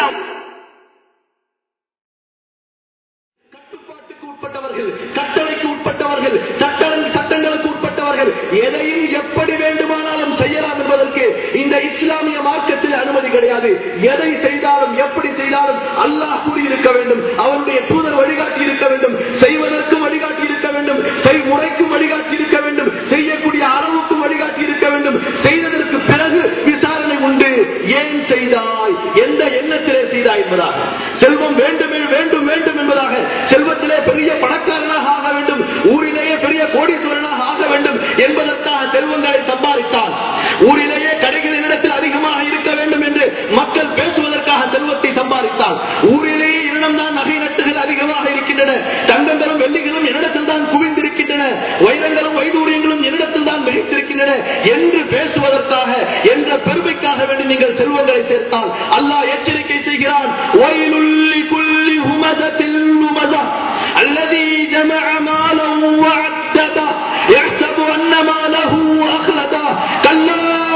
கட்டுப்பாட்டுக்கு உட்பட்டவர்கள், கட்டளைக்கு உட்பட்டவர்கள், சட்டங்களுக்கு உட்பட்டவர்கள், எதையும் எப்படி வேண்டுமானாலும் செய்யலாம் என்பதற்கு இந்த இஸ்லாமிய மார்க்கத்தில் அனுமதி கிடையாது. எதை செய்தாலும் எப்படி செய்தாலும் அல்லாஹ் கூறியிருக்க வேண்டும், அவருடைய தூதர் வழிகாட்டி இருக்க வேண்டும், செய்வதற்கும் வழிகாட்டி இருக்க வேண்டும், செய்முறைக்கும் வழிகாட்டி இருக்க வேண்டும், செய்யக்கூடிய அளவுக்கும் வழிகாட்டி இருக்க வேண்டும். செய்ததற்கு பிறகு விசாரணை உண்டு. ஏன் செய்தாய், எந்த எண்ணத்திலே செய்தாய் என்பதாக. செல்வம் வேண்டும் வேண்டும் வேண்டும் என்பதாக, செல்வத்திலே பெரிய பணக்காரனாக ஆக வேண்டும், ஊரிலேயே பெரிய கோடீஸ்வரனாக ஆக வேண்டும் என்பதற்காக செல்வங்களை சம்பாதித்தான். ஊரிலேயே கடைகளின் இடத்தில் அதிகமாக இருக்க வேண்டும் என்று மக்கள் பேசுவதற்காக செல்வத்தை சம்பாதித்தான். ஊரிலேயே என்னிடம்தான் நகை நட்டுகள் அதிகமாக இருக்கின்றன, தங்கங்களும் வெள்ளிகளும் என்னிடத்தில் தான் குவிந்திருக்கின்றன, வைரங்களும் வைடூரியங்களும் என்னிடத்தில் தான் மிகைத்திருக்கின்றன என்று பேசுவதற்காக, என்ற பெருமைக்காக வேண்டி நீங்கள் செல்வங்களை சேர்த்தால் அல்லாஹ் எச்சரிக்கை செய்கிறான். வயலுல் லிகுல்லி ஹுமஸத்தில் லுமஸா அல்லதி ஜமஅ மாலன் வஅத்ததா யஹ்சபு அன்ன மாலஹு அக்லதா கல்லா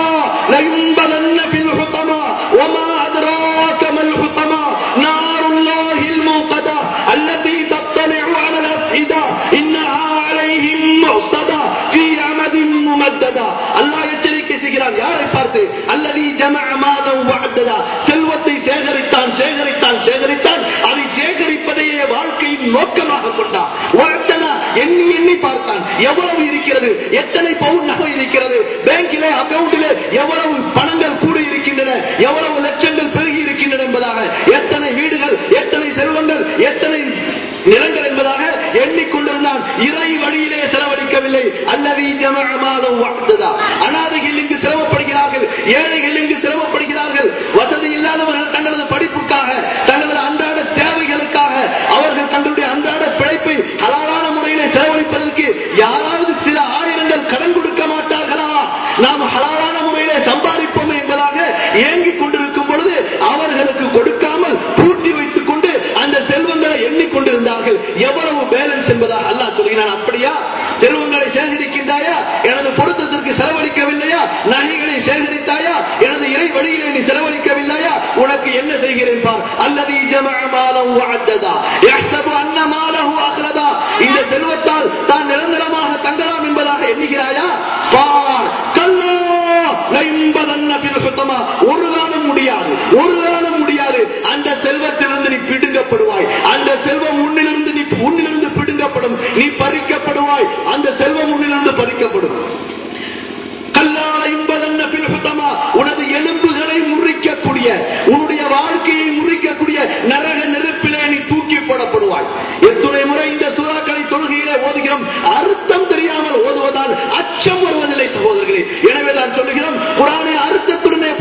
லயுன்பதன்ன ஃபில் ஹுதமா வமா அத்ராக மல் ஹுதமா நாருல்லாஹில் மூகதா அல்லதி தத்தலிஉ அலல் அஃஇதா இன்னஹா அலைஹிம் முஸதா ஃபீ அமதின் முமத்ததா. அல்லாஹ் எச்சரிக்கை செய்கிறான். யாரை பார்த்து? அல்லதி ஜமஅ மாலன் வஅத்ததா, செல்வத்தை சேகரித்தான் சேகரித்தான் சேகரித்தான் அதை சேகரிப்பதையே வாழ்க்கையின் நோக்கமாக கொண்டான். வஅத்ததா, எண்ணி எண்ணி பார்த்தான், எவ்வளவு இருக்கிறது, எத்தனை பவுன் நகை இருக்கிறது, பேங்கிலே அக்கவுண்டிலே எவ்வளவு பணங்கள் கூட இருக்கின்றன, எவ்வளவு லட்சங்கள் பெருகி இருக்கின்றன என்பதாக, எத்தனை வீடுகள், எத்தனை செல்வங்கள், எத்தனை நிலங்கள் என்பதாக எண்ணிக்கொண்டிருந்தான். இறை வழியிலே செலவழிக்கவில்லை. அல்லதி ஜமஅ மாலன் வஅத்ததா, அனாதைகள் இங்கு சிரமப்படுகிறார்கள், ஏழைகள் இங்கு சிரமப்படுகிறார்கள். வசதி இல்லாதவர்கள் தங்களது படிப்புக்காக, தங்களது அன்றாட தேவைகளுக்காக, அவர்கள் தங்களுடைய அன்றாட பிழைப்பை ஹலாலான முறையிலே செலவழிப்பதற்கு யாராவது சில ஆயிரங்கள் கடன் கொடுக்க மாட்டார்களா? நாம் ஹலாலான முறையிலே சம்பாதிப்போம் என்பதாக ஏங்கிக் கொண்டிருக்கும் பொழுது அவர்களுக்கு கொடுக்காமல் பூட்டி வைத்துக் கொண்டு அந்த செல்வங்களை எண்ணிக்கொண்டிருந்தார்கள். எவ்வளவு பேலன்ஸ் என்பதாக அல்லாஹ் சொல்கிறான். அப்படியா? செல்வங்களை சேகரிக்கின்றாயா? எனது பொருத்தத்திற்கு செலவழிக்கவில்லையா? நகைகளை சேகரித்தாயா? எனது இறை வழியிலே நீ செலவழிக்கவில்லையா? உனக்கு என்ன செய்கிறேன் பார். அல்லதி ஜமஅ மாலஹு வஅத்ததா யஹ்சபு அன்ன மாலஹு அக்லதா, இந்த செல்வத்தால் தான் நிரந்தரமாக தங்கலாம் என்பதாக எண்ணுகிறாயா? பார், கல்லா லயுன்பதன்ன ஃபில் ஹுதமா, ஒரு காலம் முடியாது, ஒரு காலம் முடியாது. அந்த செல்வத்திலிருந்து நீ பிடுங்கப்படுவாய். அந்த செல்வம் உன்னிலிருந்து நீ உன்னிலிருந்து பிடுங்கப்படும், நீ பறிக்கப்படுவாய். அந்த செல்வம் உன்னிலிருந்து பறிக்கப்படும். உனது எலும்புகளை முறிக்கக்கூடிய, உன்னுடைய வாழ்க்கையை முறிக்கக்கூடிய நரக நெருப்பிலே நீ தூக்கி போடப்படுவாய். எத்தனை முறை இந்த சூறாக்களை தொழுகையிலே ஓதுகிறோம், அர்த்தம் தெரியாமல் ஓதுவதால் அச்சம் வருவதில்லை சகோதரர்களே. எனவே நான் சொல்லுகிறோம், குர்ஆனை அர்த்தத்துடனே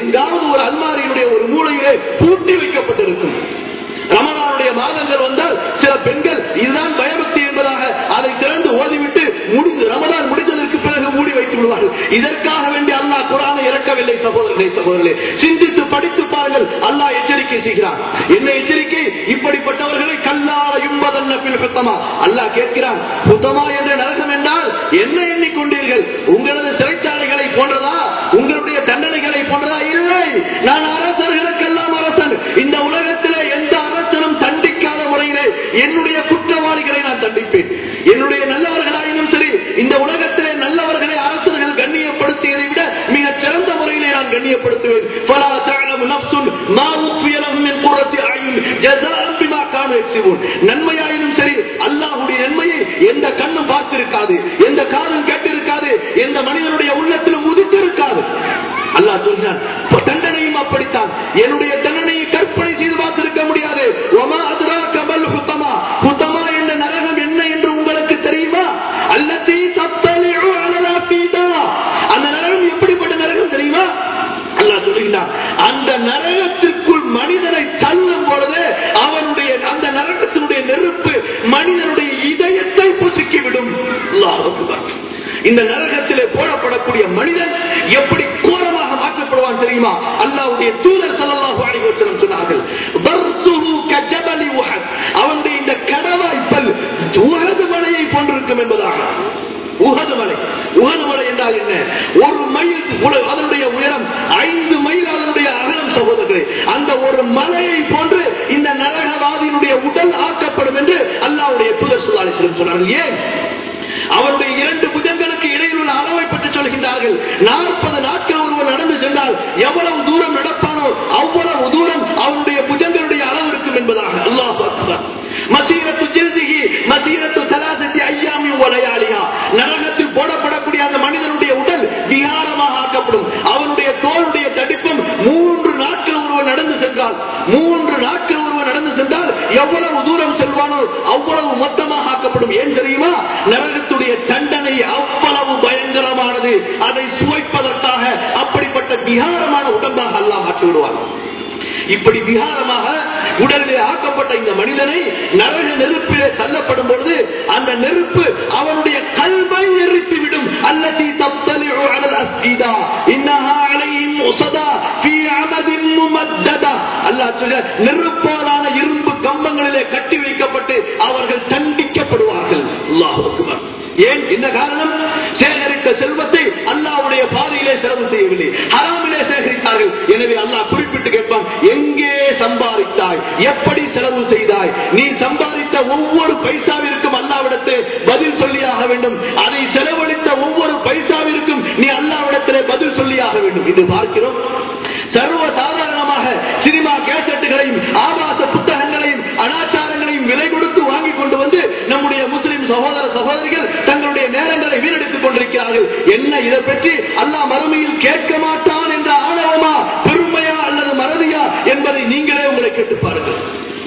எங்காவது ஒரு அல்மாரியினுடைய ஒரு மூலையிலே பூட்டி வைக்கப்பட்டிருக்கும். ரமலானுடைய மாதங்கள் வந்தால் சில பெண்கள் இதுதான் பயபக்தி என்பதாக அதை திறந்து ஓதிவிட்டு முடிந்து ரமலான் முடிந்ததற்கு பிறகு மூடி வைத்து விடுவார்கள். இதற்காக வேண்டி அல்லாஹ் குர்ஆனை இறக்கவில்லை. சகோதரர்களே சகோதரர்களே, சிந்தித்து படித்து பாருங்கள். அல்லாஹ் எச்சரிக்கை செய்கிறான். என்ன எச்சரிக்கை? இப்படிப்பட்டவர்களை கல்லால யும்பதன்ன ஃபில் ஹுத்தமா. அல்லாஹ் கேட்கிறான், ஹுத்தமா என்ற நரகம் என்றால் என்ன எண்ணிக்கொண்டீர்கள்? உங்களது சிறைச்சாலைகளை போன்றதா? உங்களுடைய தண்டனைகளை போன்றதா? இல்லை, நான் அரசர்களுக்கெல்லாம் அரசன். இந்த உலகத்திலே எந்த அரசனும் தண்டிக்காத முறையிலே என்னுடைய குற்றவாளிகளை நான் தண்டிப்பேன். என்னுடைய நல்லவர்களாயினும் சரி, இந்த உலகத்திலே நல்லவர்களை அரசர்கள் கண்ணியப்படுத்தியதை விட மிக சிறந்த முறையிலே நான் கண்ணியப்படுத்துவேன். ஃபலா தஅலமு நஃப்சுன் மா உஃபிய லஹும் மின் குர்ரத்தி அய்யுன் ஜஸாஅன் பிமா கானூ யக்ஸிபூன். நன்மையாயினும் சரி, அல்லாஹ்வுடைய நன்மையை எந்த கண்ணும் பார்த்திருக்காது, எந்த காதும் கேட்டிருக்காது, எந்த மனிதனுடைய உள்ளத்திலும் உதித்திருக்காது. அல்லாஹ் சொல்கிறான், தண்டனையும் அப்படித்தான். என்னுடைய தண்டனையை கற்பனை செய்து பார்த்திருக்க முடியாது. வமா அத்ராக மல் ஹுத்தமா. ஹுத்தமா என்ற நரகம் என்ன என்று உங்களுக்கு தெரியுமா? அல்லதி தத்தலிஉ அலல் அஃபீதா. அந்த நரகம் எப்படிப்பட்ட நரகம் தெரியுமா? அல்லாஹ் சொல்கிறான், அந்த நரகத்திற்குள் மனிதனை தள்ளும் பொழுது அவனுடைய அந்த நரகத்தினுடைய நெருப்பு மனிதனுடைய இதயத்தை பொசுக்கிவிடும். அல்லாஹ் அக்பர். இந்த நரகத்திலே போடப்படக்கூடிய மனிதன் எப்படி கோரமாக மாற்றப்படுவான் தெரியுமா? அல்லாஹ்வுடைய தூதர் ஸல்லல்லாஹு அலைஹி வஸல்லம் சொன்னார்கள், தர்சுஹு கஜபலி உஹத். அவனுடைய இந்த கடவாய் பல் உஹது மலையை போன்றிருக்கும் என்பதாக. உஹது மலை, உஹது மலை என்றால் என்ன? ஒரு மைல் அதனுடைய உயரம், ஐந்து மைல் அதனுடைய அகலம். சகோதரர்களே, அந்த ஒரு மலையை போன்று இந்த நரகவாதியினுடைய உடல் ஆக்கப்படும் என்று அல்லாஹ்வுடைய தூதர் ஸல்லல்லாஹு அலைஹி வஸல்லம் சொன்னார்கள். ஏன்? அவருடைய இரண்டு புஜங்களுக்கு இடையில் உள்ள அளவை பற்றி சொல்கின்றார்கள். நாற்பது நாட்கள் ஒருவர் நடந்து சென்றால் எவ்வளவு தூரம் நடப்பானோ அவ்வளவு தூரம் அவருடைய புஜங்களுடைய அளவு இருக்கும் என்பதாக. அல்லாஹ் அக்பர். மசீரத்து ஜில்திஹி மசீரத்து ஸலாஸத்தி அய்யாமி வ லயாலிஹா. நரகத்தில் போடப்படக்கூடிய அந்த மனிதனுடைய உடல் விகாரமாக ஆக்கப்படும். அவனுடைய தோளுடைய தடிப்பும் மூன்று நாட்கள் ஒருவர் நடந்து சென்றால் மூன்று நாட்கள் ஒருவர் நடந்து சென்றால் எவ்வளவு தூரம் செல்வானோ அவ்வளவு மொத்தமாக ஆக்கப்படும். ஏன் தெரியுமா? நரகத்துடைய தண்டனை அவ்வளவு பயங்கரமானது. அதை சுவைப்பதற்காக அப்படிப்பட்ட விகாரமான உடம்பாக அல்லாஹ் மாற்றி விடுவார். இப்படி விகாரமாக உடலிலே ஆக்கப்பட்ட இந்த மனிதனை நரக நெருப்பிலே தள்ளப்படும் பொழுது அந்த நெருப்பு அவனுடைய கல்வை எரித்துவிடும். அல்லதி தப்தலிஉ அலல் அஃபீதா இன்னஹா அலைஹிம் உஸதா ஃபீ அமதின் முமத்ததா. அல்லாஹ் சொல்ல, நெருப்பாலான இரும்பு கம்பங்களிலே கட்டி வைக்கப்பட்டு அவர்கள் தண்டிக்கப்படுவார்கள். அல்லாஹ் அக்பர். ஏன்? என்ன காரணம்? சேகரித்த செல்வத்தை அல்லாஹ்வுடைய பாதையிலே செலவு செய்யவில்லை, ஹராமிலே சேகரித்தார்கள். எனவே அல்லாஹ் குறிப்பிட்டு கேட்பான், எங்கே சம்பாதித்தாய்? எப்படி செலவு செய்தாய்? நீ சம்பாதித்த ஒவ்வொரு பைசாவிற்கும் அல்லாஹ்விடத்தில் பதில் சொல்லியாக வேண்டும். அதை செலவழித்த ஒவ்வொரு பைசாவிற்கும் நீ அல்லாஹ்விடத்திலே பதில் சொல்லியாக வேண்டும். இது பார்க்கிறோம். சர்வ சாதாரணமாக சினிமா கேசட்டுகளையும் ஆபாச புத்தகங்களையும் அனாச்சாரங்களையும் விலை கொடுத்து வாங்கி கொண்டு வந்து நம்முடைய முஸ்லிம் சகோதர சகோதரிகள் தங்களுடைய நேரங்களை வீணடித்துக் கொண்டிருக்கிறார்கள். என்ன இதை பற்றி அல்லாஹ் மறுமையில் கேட்க மாட்டான் என்ற ஆணவமா, பெருமையா அல்லது மறதியா என்பதை நீங்களே உங்களை கேட்டு பாருங்கள்.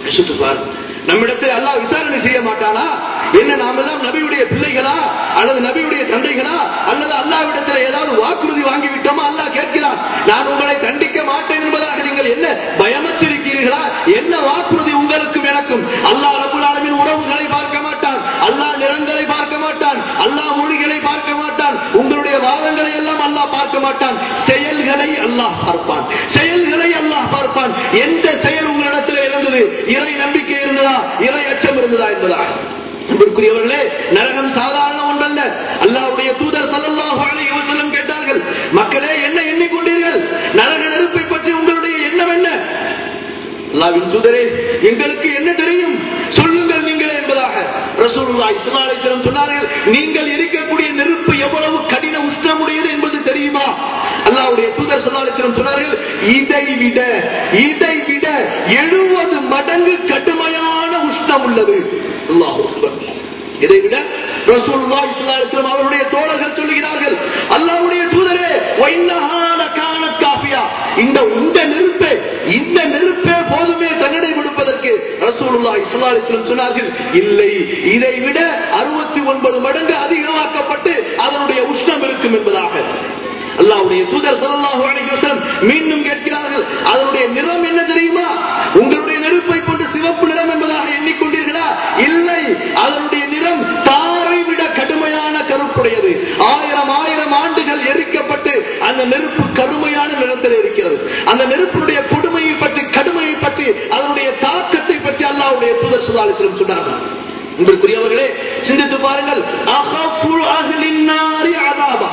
நம்மிடத்தில் அல்லாஹ் விசாரணை செய்ய மாட்டானா? என்ன நாம் எல்லாம் நபியுடைய பிள்ளைகளா அல்லது நபியுடைய தந்தைகளா அல்லது அல்லாஹ்விடத்தில் ஏதாவது வாக்குறுதி வாங்கிவிட்டோமா? அல்லாஹ் கேட்கிறான், நான் உங்களை தண்டிக்க மாட்டேன் என்பதாக நீங்கள் என்ன பயமற்றிருக்கிறீர்களா? என்ன வாக்குறுதி உங்களுக்கும் எனக்கும்? அல்லாஹ் ரப்பல் ஆலமீன் உறவுகளை பார்க்க மாட்டான், அல்லாஹ் நிறங்களை பார்க்க மாட்டான், அல்லாஹ் மொழிகளை பார்க்க மாட்டான், உங்களுடைய வாதங்களை எல்லாம் அல்லாஹ் பார்க்க மாட்டான். செயல்களை அல்லாஹ் பார்ப்பான், செயல்களை அல்லாஹ் பார்ப்பான். எந்த செயல் உங்களிடத்தில் இருந்தது? இறை நம்பிக்கை இருந்ததா? இறை அச்சம் இருந்ததா என்பதா? அன்பிற்குரியவர்களே, நரகம் சாதாரண ஒன்றல்ல. அல்லாஹ்வுடைய தூதர் ஸல்லல்லாஹு அலைஹி வஸல்லம் கேட்டார்கள், மக்களே என்ன எண்ணிக்கொண்டீர்கள்? நரக நெருப்பை பற்றி உங்களுடைய எண்ணம் என்ன? அல்லாஹ்வின் தூதரே, எங்களுக்கு என்ன தெரியும், சொல்லுங்கள் நீங்களே என்பதாக ரசூலுல்லாஹி ஸல்லல்லாஹு அலைஹி வஸல்லம் சொன்னார்கள். நீங்கள் இருக்கக்கூடிய நெருப்பு எவ்வளவு கடின உஷ்ணமுடையது என்பது தெரியுமா? அல்லாஹ்வுடைய தூதர் ஸல்லல்லாஹு அலைஹி வஸல்லம் சொன்னார்கள், இதை விட இதை விட எழுபது மடங்கு கடுமையான உஷ்ணம் உள்ளது. அல்லாஹ் அக்பர். இதை விட ரசூலுல்லாஹி ஸல்லல்லாஹு அலைஹி வஸல்லம் அவருடைய தோழர்கள் சொல்கிறார்கள், அல்லாஹ்வுடைய தூதரே, வைன்னஹா லகானத் காஃபியா. இந்த இந்த நெருப்பே இந்த நெருப்பே போதுமே தண்டனை கொடுப்பதற்கு. ரசூலுல்லாஹி ஸல்லல்லாஹு அலைஹி வஸல்லம் சொன்னார்கள், இல்லை, இதை விட அறுபத்தி ஒன்பது மடங்கு அதிகமாக்கப்பட்டு அதனுடைய உஷ்ணம் இருக்கும் என்பதாக. அல்லாஹ்வுடைய தூதர் ஸல்லல்லாஹு அலைஹி வஸல்லம் மீண்டும் கேட்கிறார்கள், அதனுடைய நிறம் என்ன தெரியுமா? உங்களுடைய நெருப்பை போன்ற சிவப்பு நிறம் என்பதாக எண்ணிக்கொண்டீர்களா? இல்லை, அதனுடைய நிறம் தாரை விட கடுமையான கருப்புடையது. ஆயிரம் ஆயிரம் ஆண்டுகள் எரிக்கப்பட்டு அந்த நெருப்பு கருமையான நிறத்தில் இருக்கிறது. அந்த நெருப்புடைய கொடுமையை பற்றி, கடுமையை பற்றி, அதனுடைய தாக்கத்தை பற்றி அல்லாஹ்வுடைய தூதர் ஸல்லல்லாஹு அலைஹி வஸல்லம் சொன்னார்கள். உங்களுக்குரியவர்களே, சிந்தித்து பாருங்கள். அகஃபு அஹ்லின் நாரி அதாபா,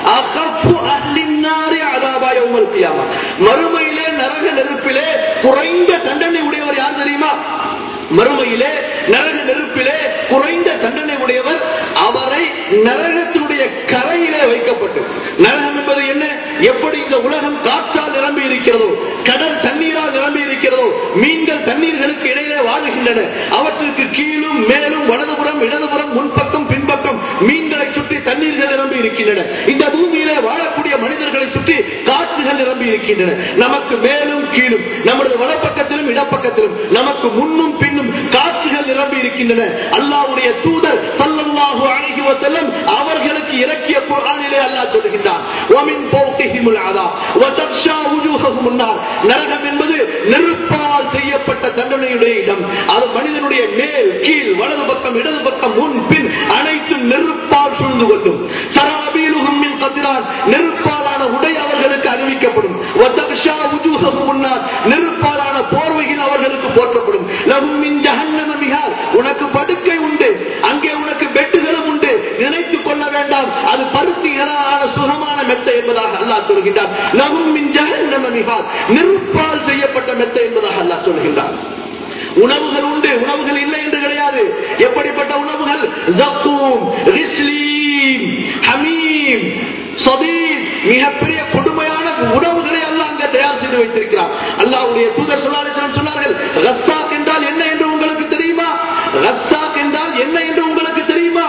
அகஃபு அஹ்லின் நாரி அதாபா யௌமல் கியாமா. மறுமையிலே நரக நெருப்பிலே குறைந்த தண்டனை உடையவர் யார் தெரியுமா? மறுமையிலே நரக நெருப்பிலே குறைந்த தண்டனை உடையவர். அவரை நரகத்தினுடைய கரையிலே வைக்கப்பட்டு, நரகம் என்பது என்ன? எப்படி இந்த உலகம் காற்றால் நிரம்பி இருக்கிறதோ, கடல் தண்ணீரால் நிரம்பி இருக்கிறதோ, மீன்கள் தண்ணீர்களுக்கு இடையே வாழுகின்றன. அவற்றுக்கு கீழும் மேலும் வலதுபுறம் இடதுபுறம் முன்பக்கம் பின்பக்கம் மீன்களை சுற்றி தண்ணீர்கள் நிரம்பி இருக்கின்றன. இந்த பூமியிலே வாழக்கூடிய மனிதர்களை சுற்றி காற்றுகள் நிரம்பி இருக்கின்றன. நமக்கு மேலும் கீழும், நமது வலப்பக்கத்திலும் இடப்பக்கத்திலும், நமக்கு முன்னும் பின்னும் காற்றுகள் நிரம்பி இருக்கின்றன. அல்லாஹ்வுடைய தூதர் ஸல்லல்லாஹு அலைஹி வஸல்லம் அவர்களுக்கு இறக்கிய குர்ஆனிலே அல்லாஹ் சொல்கிறான், வமின் ஃபௌகிஹிமுல் அஸாப் வதக்ஷா வுஜூஹுஹும் நார். நரகம் என்பது நெருப்பால் செய்யப்பட்ட தண்டனையுடைய இடம். அது மனிதனுடைய மேல் கீழ் வலது பக்கம் இடது பக்கம் முன் பின் அனைத்தும் நெருப்பால் சூழ்ந்து கொள்ளும். சராபீலுஹும் மின் கத்ரான், நெருப்பாலான உடை அவர்களுக்கு அறிவிக்கப்படும். வதக்ஷா வுஜூஹுஹும் நார், நெருப்பாலான போர்வைகள் அவர்களுக்கு போர்த்தப்படும். லஹும் மின் ஜஹன்னம மிஹால், உனக்கு படுக்கை உண்டு, அங்கே உனக்கு பெட்டுகளும் உண்டு, நினைத்துக் கொள்ள வேண்டாம் அது பருத்திகளான சுகமான மெத்தை என்பதாக அல்லாஹ் சொல்கின்றான். லஹும் மின் ஜஹன்னம மிஹால், நெருப்பால் செய்யப்பட்ட மெத்தை என்பதாக அல்லாஹ் சொல்கின்றான். உணவுகள் உண்டு, உணவுகள் இல்லை என்று கிடையாது. எப்படிப்பட்ட உணவுகள்? ஜக்கூம், ரிஸ்லீன், ஹமீம், சதீத், மிகப்பெரிய கொடுமையான உணவுகளை அல்லாஹ் அங்கே தயார் செய்து வைத்திருக்கிறார். அல்லாஹ்வுடைய தூதர் ஸல்லல்லாஹு அலைஹி வஸல்லம் சொன்னார்கள், ரஸ்ஸாக் என்றால் என்ன என்று உங்களுக்கு தெரியுமா? ரஸ்ஸாக் என்றால் என்ன என்று உங்களுக்கு தெரியுமா?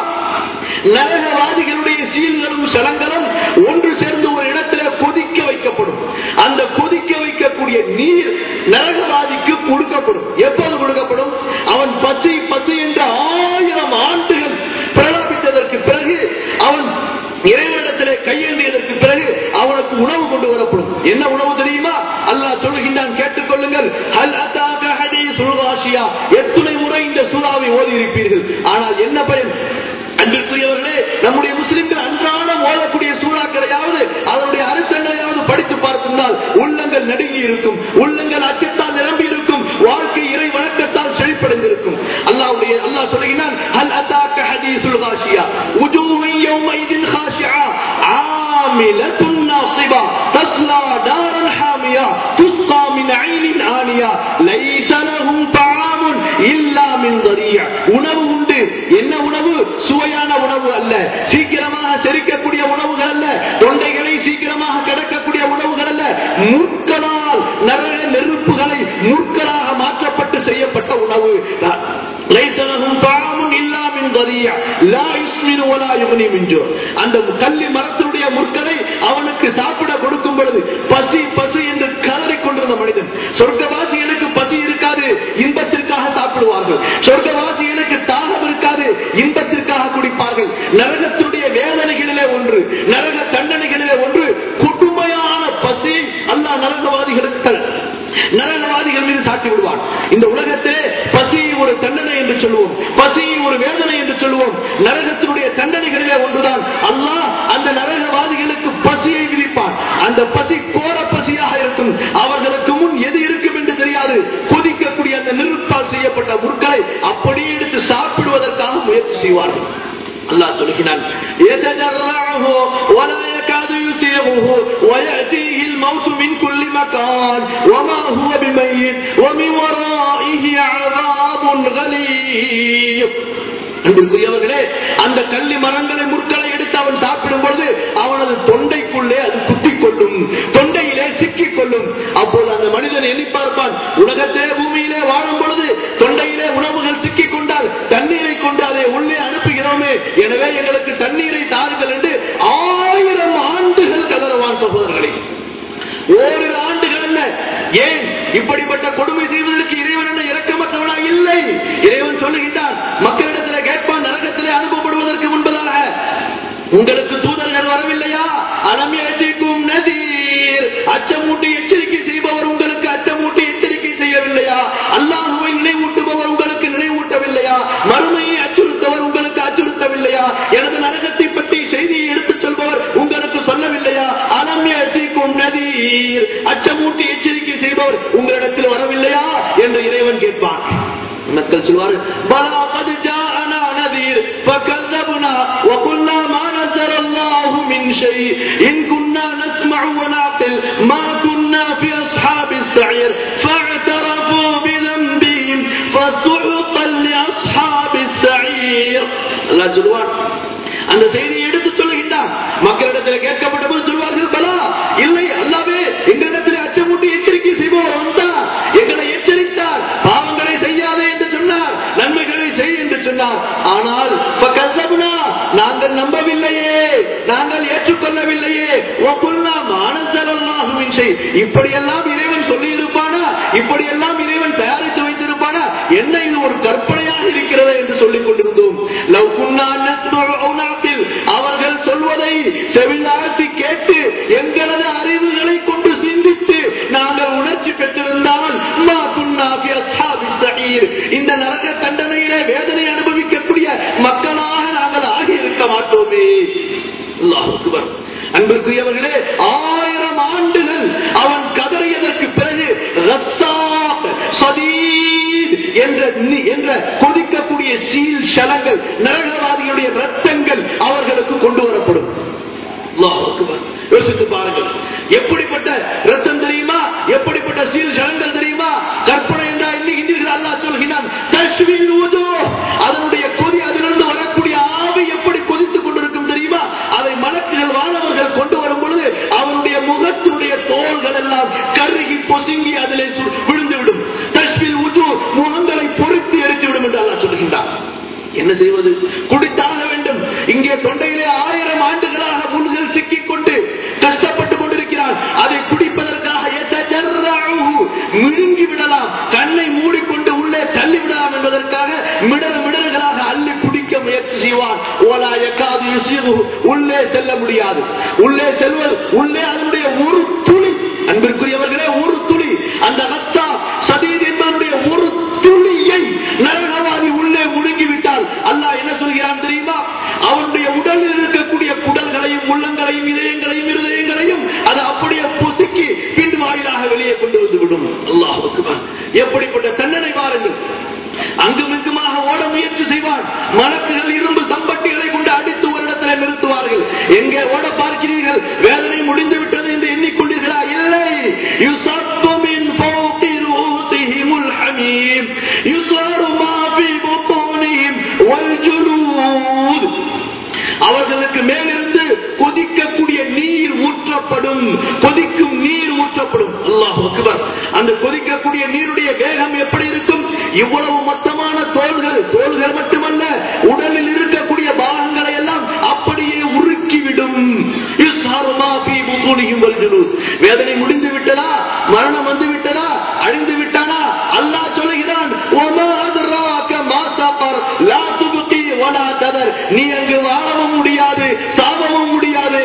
நரகவாதிகளுடைய சீல்களும் சலங்களும் ஒன்று சேர்ந்து ஒரு இடத்திலே கொதிக்க வைக்கப்படும். அந்த கொதிக்க வைக்கக்கூடிய நீர் நரகவாதிக்கு கொடுக்கப்படும். எப்போது கொடுக்கப்படும்? அவன் பச்சை பச்சை என்ற ஆயிரம் ஆண்டுகள் பிரலாபித்ததற்கு பிறகு, அவன் இறைவனிடத்திலே கையேந்தியதற்கு பிறகு அவனுக்கு உணவு கொண்டு வரப்படும். என்ன உணவு தெரியுமா? அல்லாஹ் சொல்கின்றான், கேட்டுக்கொள்ளுங்கள். ஹல் அதாக ஹதீஸுல் காஷியா, எத்தனை முறை இந்த சூறாவை ஓதி இருப்பீர்கள், ஆனால் என்ன பயன்? அன்பிற்குரியவர்களே, நம்முடைய முஸ்லிம்கள் அன்றாடம் ஓதக்கூடிய சூறாக்களையாவது அதனுடைய அர்த்தங்களையாவது படித்து பார்த்திருந்தால் உள்ளங்கள் நடுங்கி இருக்கும், உள்ளங்கள் அச்சத்தால் நிரம்பி இருக்கும், வாழ்க்கை இறை வணக்கத்தால் செழிப்படைந்திருக்கும். அல்லாஹ்வுடைய அல்லாஹ் சொல்கிறான், ஹல் அதாக ஹதீஸுல் காஷியா வுஜூஹு யௌமைதின் காஷிஆ ஆமிலத்துன் நாஸிபா தஸ்லா தாரன் ஹாமியா துஸ்கா மின் ஐனின் ஆனியா லைஸ லஹும் தஆமுன் இல்லா மின் தரீஅ. உணவு உண்டு. என்ன உணவு? சுவையான உணவு அல்ல, சீக்கிரமாக செரிக்கக்கூடிய உணவுகள் அல்ல, தொண்டைகளை சீக்கிரமாக கடக்கக்கூடிய உணவுகள் அல்ல, முற்களால் நரக நெருப்புகளை முற்களாக மாற்றப்பட்டு செய்யப்பட்ட உணவு. அந்த கள்ளி மரத்தினுடைய முற்களை அவனுக்கு சாப்பிட கொடுக்கும் பொழுது பசி பசி என்று கலறிக் கொண்டிருந்த மனிதன், சொர்க்கவாசிகளுக்கு பசி இருக்காது, இன்பத்திற்காக சாப்பிடுவார்கள். சொர்க்கவாசிகளுக்கு தாகம் இருக்காது, இன்பத்திற்காக குடிப்பார்கள். நரகத்தினுடைய வேதனைகளிலே ஒன்று, நரக தண்டனைகளிலே ஒன்று கொடுமையான பசி. அல்லாஹ் நரகவாதிகளுக்கு நரகவாதிகள் மீது சாட்டி விடுவான். இந்த உலகத்திலே பசியை ஒரு தண்டனை என்று சொல்லுவோம், பசியை ஒரு வேதனை என்று சொல்லுவோம். நரகத்தினுடைய தண்டனைகளிலே ஒன்றுதான். அல்லாஹ் அந்த நரகவாதிகளுக்கு பசியை விதிப்பான். அந்த பசி கோர பசியாக இருக்கும். அவர்களுக்கு முன் எது இருக்கும் என்று தெரியாது. கொதிக்கக்கூடிய அந்த நெருப்பால் செய்யப்பட்ட முற்களை அப்படியே எடுத்து சாப்பிடுவதற்காக முயற்சி செய்வார்கள். அல்லாஹ் சொல்கிறான், யதஜர்ரஹு வலா யகாது யுஸீஹு வயஅதீஹில் மௌத் மின் குல்லி மகான் வமா ஹுவ பிமைத் வமின் வராஇஹி அஸாபுன் கலீப். அன்பிற்குரியவர்களே, அந்த கள்ளி மரங்களை முற்களை எடுத்து அவன் சாப்பிடும் பொழுது அவனது தொண்டைக்குள்ளே அது குத்திக் கொள்ளும், தொண்டையிலே சிக்கிக் கொள்ளும். அப்போது அந்த மனிதன் எண்ணி பார்ப்பான், உலகத்திலே பூமியிலே வாழும் பொழுது தொண்டையிலே உணவுகள் சிக்கிக் கொண்டால் தண்ணீரை கொண்டு அதை உள்ளே அனுப்புகிறோமே, எனவே எங்களுக்கு தண்ணீரை தாருங்கள் என்று ஆயிரம் ஆண்டுகள் கதறுவான். சகோதரர்களே, ஓரிரு ஆண்டுகள் அல்ல. ஏன் இப்படிப்பட்ட கொடுமை செய்வதற்கு இறைவன் என்ன இரக்கமற்றவனா? இல்லை. இறைவன் சொல்லுகின்றான், மக்களிடத்தில் கேட்பான், நரகத்திலே அனுப்பப்படுவதற்கு முன்பதாக உங்களுக்கு தூதர்கள் வரவில்லையா? அலம் யஅதீக்கும் நதீர். அச்சமூட்டி எச்சரிக்கை செய்பவர் உங்களுக்கு அச்சமூட்டி எச்சரிக்கை செய்யவில்லையா? அல்லாஹ்வை நினைவூட்டுபவர் உங்களுக்கு நினைவூட்டவில்லையா? மறுமையை அச்சுறுத்தவர் உங்களுக்கு அச்சுறுத்தவில்லையா? எனது நரகத்தை பற்றி செய்தியை எடுத்துச் சொல்பவர் உங்களுக்கு சொல்லவில்லையா? அலம் யஅதிகும் நதீர். அச்சமூட்டி எச்சரிக்கை செய்பவர் உங்களிடத்தில் வரவில்லையா என்று இறைவன் கேட்பான். மக்கள் சொல்வார், பலா கத் ஜாஅனா நதீர் ஃபகذبنا وقلنا ما نزل الله من شيء إن كنا نسمع ونعقل ما كنا في أصحاب السعير فاعترفوا بذنبهم فسحقا لأصحاب السعير. அல்லாஹ் சொல்வான், அந்த செய்தியை எடுத்து சொல்லுகின்றான். மக்களிடத்தில் கேட்கப்பட்ட போது சொல்வார்கள், பலா இல்லை அல்லாஹ்வே, எங்களிடத்தில் அச்சமூட்டி எச்சரிக்கை செய்பவர் வந்தார், எங்களை எச்சரித்தார், பாவங்களை செய்யாதே என்று சொன்னார், நன்மைகளை செய் என்று சொன்னார். ஆனால் நாங்கள் நம்பவில்லையே, நாங்கள் ஏற்றுக்கொள்ளவில்லையே. இப்படியெல்லாம் இறைவன் சொல்லி இருப்பானா? இப்படியெல்லாம் இறைவன் தயாரித்து வைத்திருப்பானா? என்ன இது ஒரு கற்பனையாக இருக்கிறது என்று சொல்லிக் கொண்டிருந்தோம். அவர்கள் சொல்வதை செவிதாழ்த்தி கேட்டு எங்களது அறிவுகளை கொண்டு சிந்தித்து நாங்கள் உணர்ச்சி பெற்றிருந்தால் இந்த நரக தண்டனையிலே வேதனை அனுபவிக்கக்கூடிய மக்களாக நாங்கள் ஆகி இருக்க மாட்டோமே. அல்லாஹ் அக்பர். அன்பிற்குரியவர்களே, ஆயிரம் ஆண்டுகள் அவன் கதறியதற்கு பிறகு என்ற கொதிக்கக்கூடிய சீல் ஷலங்கள், நரகவாதிகளுடைய ரத்தங்கள் அவர்களுக்கு கொண்டு வரப்படும். யோசித்து பாருங்கள், எப்படிப்பட்ட ரத்தம் தெரியுமா? எப்படிப்பட்ட சீல் ஷலங்கள் தெரியுமா? கற்பனை என்றால் எண்ணுகின்றீர்கள். அல்லாஹ் சொல்கிறான், தஷ்வீல் உது, அதனுடைய கொதி, அதிலிருந்து வரக்கூடிய ஆவி எப்படி கொதித்துக் கொண்டிருக்கும் தெரியுமா? அதை மலக்குகள் வானவர்கள் கொண்டு வரும் பொழுது அவனுடைய முகத்தினுடைய தோள்கள் எல்லாம் கருகி பொசுங்கி அதிலே விழுந்துவிடும். தஷ்வீல் உது, முகங்களை பொறுத்து எரித்துவிடும் என்று அல்லாஹ் சொல்கின்றான். என்ன செய்வது? குடித்தாக வேண்டும். இங்கே தொண்டையிலே ஆயிரம் ஆண்டுகளாக முள்கள் சிக்கிக் கொண்டு கஷ்டப்பட்டுக் கொண்டிருக்கிறான். அதை குடிப்பதற்காக விழுங்கி விடலாம், கண்ணை மூடிக்கொண்டு உள்ளே தள்ளி விடலாம் என்பதற்காக மிடல் மிடல்களாக அள்ளி குடிக்க முயற்சி செய்வான். ஓலா யகாது யுஸிகு, உள்ளே செல்ல முடியாது. உள்ளே செல்வது, உள்ளே அதனுடைய ஒரு துளி, அன்பிற்குரியவர்களே, ஒரு துளி, அந்த ரத்தா சதீத் என்பதனுடைய ஒரு துளியை நரகவாதி உள்ளே முழுங்கிவிட்டால் அல்லாஹ் என்ன சொல்கிறான் தெரியுமா? அவனுடைய உடலில் இருக்கக்கூடிய குடல்களையும் உள்ளங்களையும் இதயங்களையும் இருதயங்களையும் அது அப்படியே பொசுக்கி பின் வாயிலாக வெளியே கொண்டு வந்துவிடும். அல்லாஹ் அக்பர். எப்படிப்பட்ட தண்டனை பாருங்கள். அங்கும் இங்குமாக ஓட முயற்சி செய்வான். மலக்குகள் இரும்பு சம்பட்டிகளை கொண்டு அடித்து ஒரு இடத்திலே நிறுத்துவார்கள். எங்கே ஓட பார்க்கிறீர்கள்? வேதனை முடிந்து விட்டது என்று எண்ணிக்கொண்டீர்களா? இல்லை. யுஸப்பு மின் ஃபௌகி ரூஸிஹிமுல் ஹமீம் யுஸாரு மா ஃபீ புத்தூனிஹிம் வல் ஜுலூத். அவர்களுக்கு மேலிருந்து கொதிக்கக்கூடிய நீர் ஊற்றப்படும். கொதிக்கும் நீர் ஊற்றப்படும். அல்லாஹ் அக்பர். அந்த கொதிக்கக்கூடிய நீருடைய வேகம் எப்படி இருக்கும்? இவ்வளவு மொத்தமான தோள்கள், தோள்கள் மட்டுமல்ல, உடலில் இருக்கக்கூடிய பாகங்களை எல்லாம் அப்படியே உருக்கிவிடும். வேதனை முடிந்து விட்டதா? மரணம் வந்து விட்டதா? அழிந்து விட்டானா? அல்லாஹ் சொல்லுகிறான், நீ அங்கு வாழவும் முடியாது, சாவவும் முடியாது.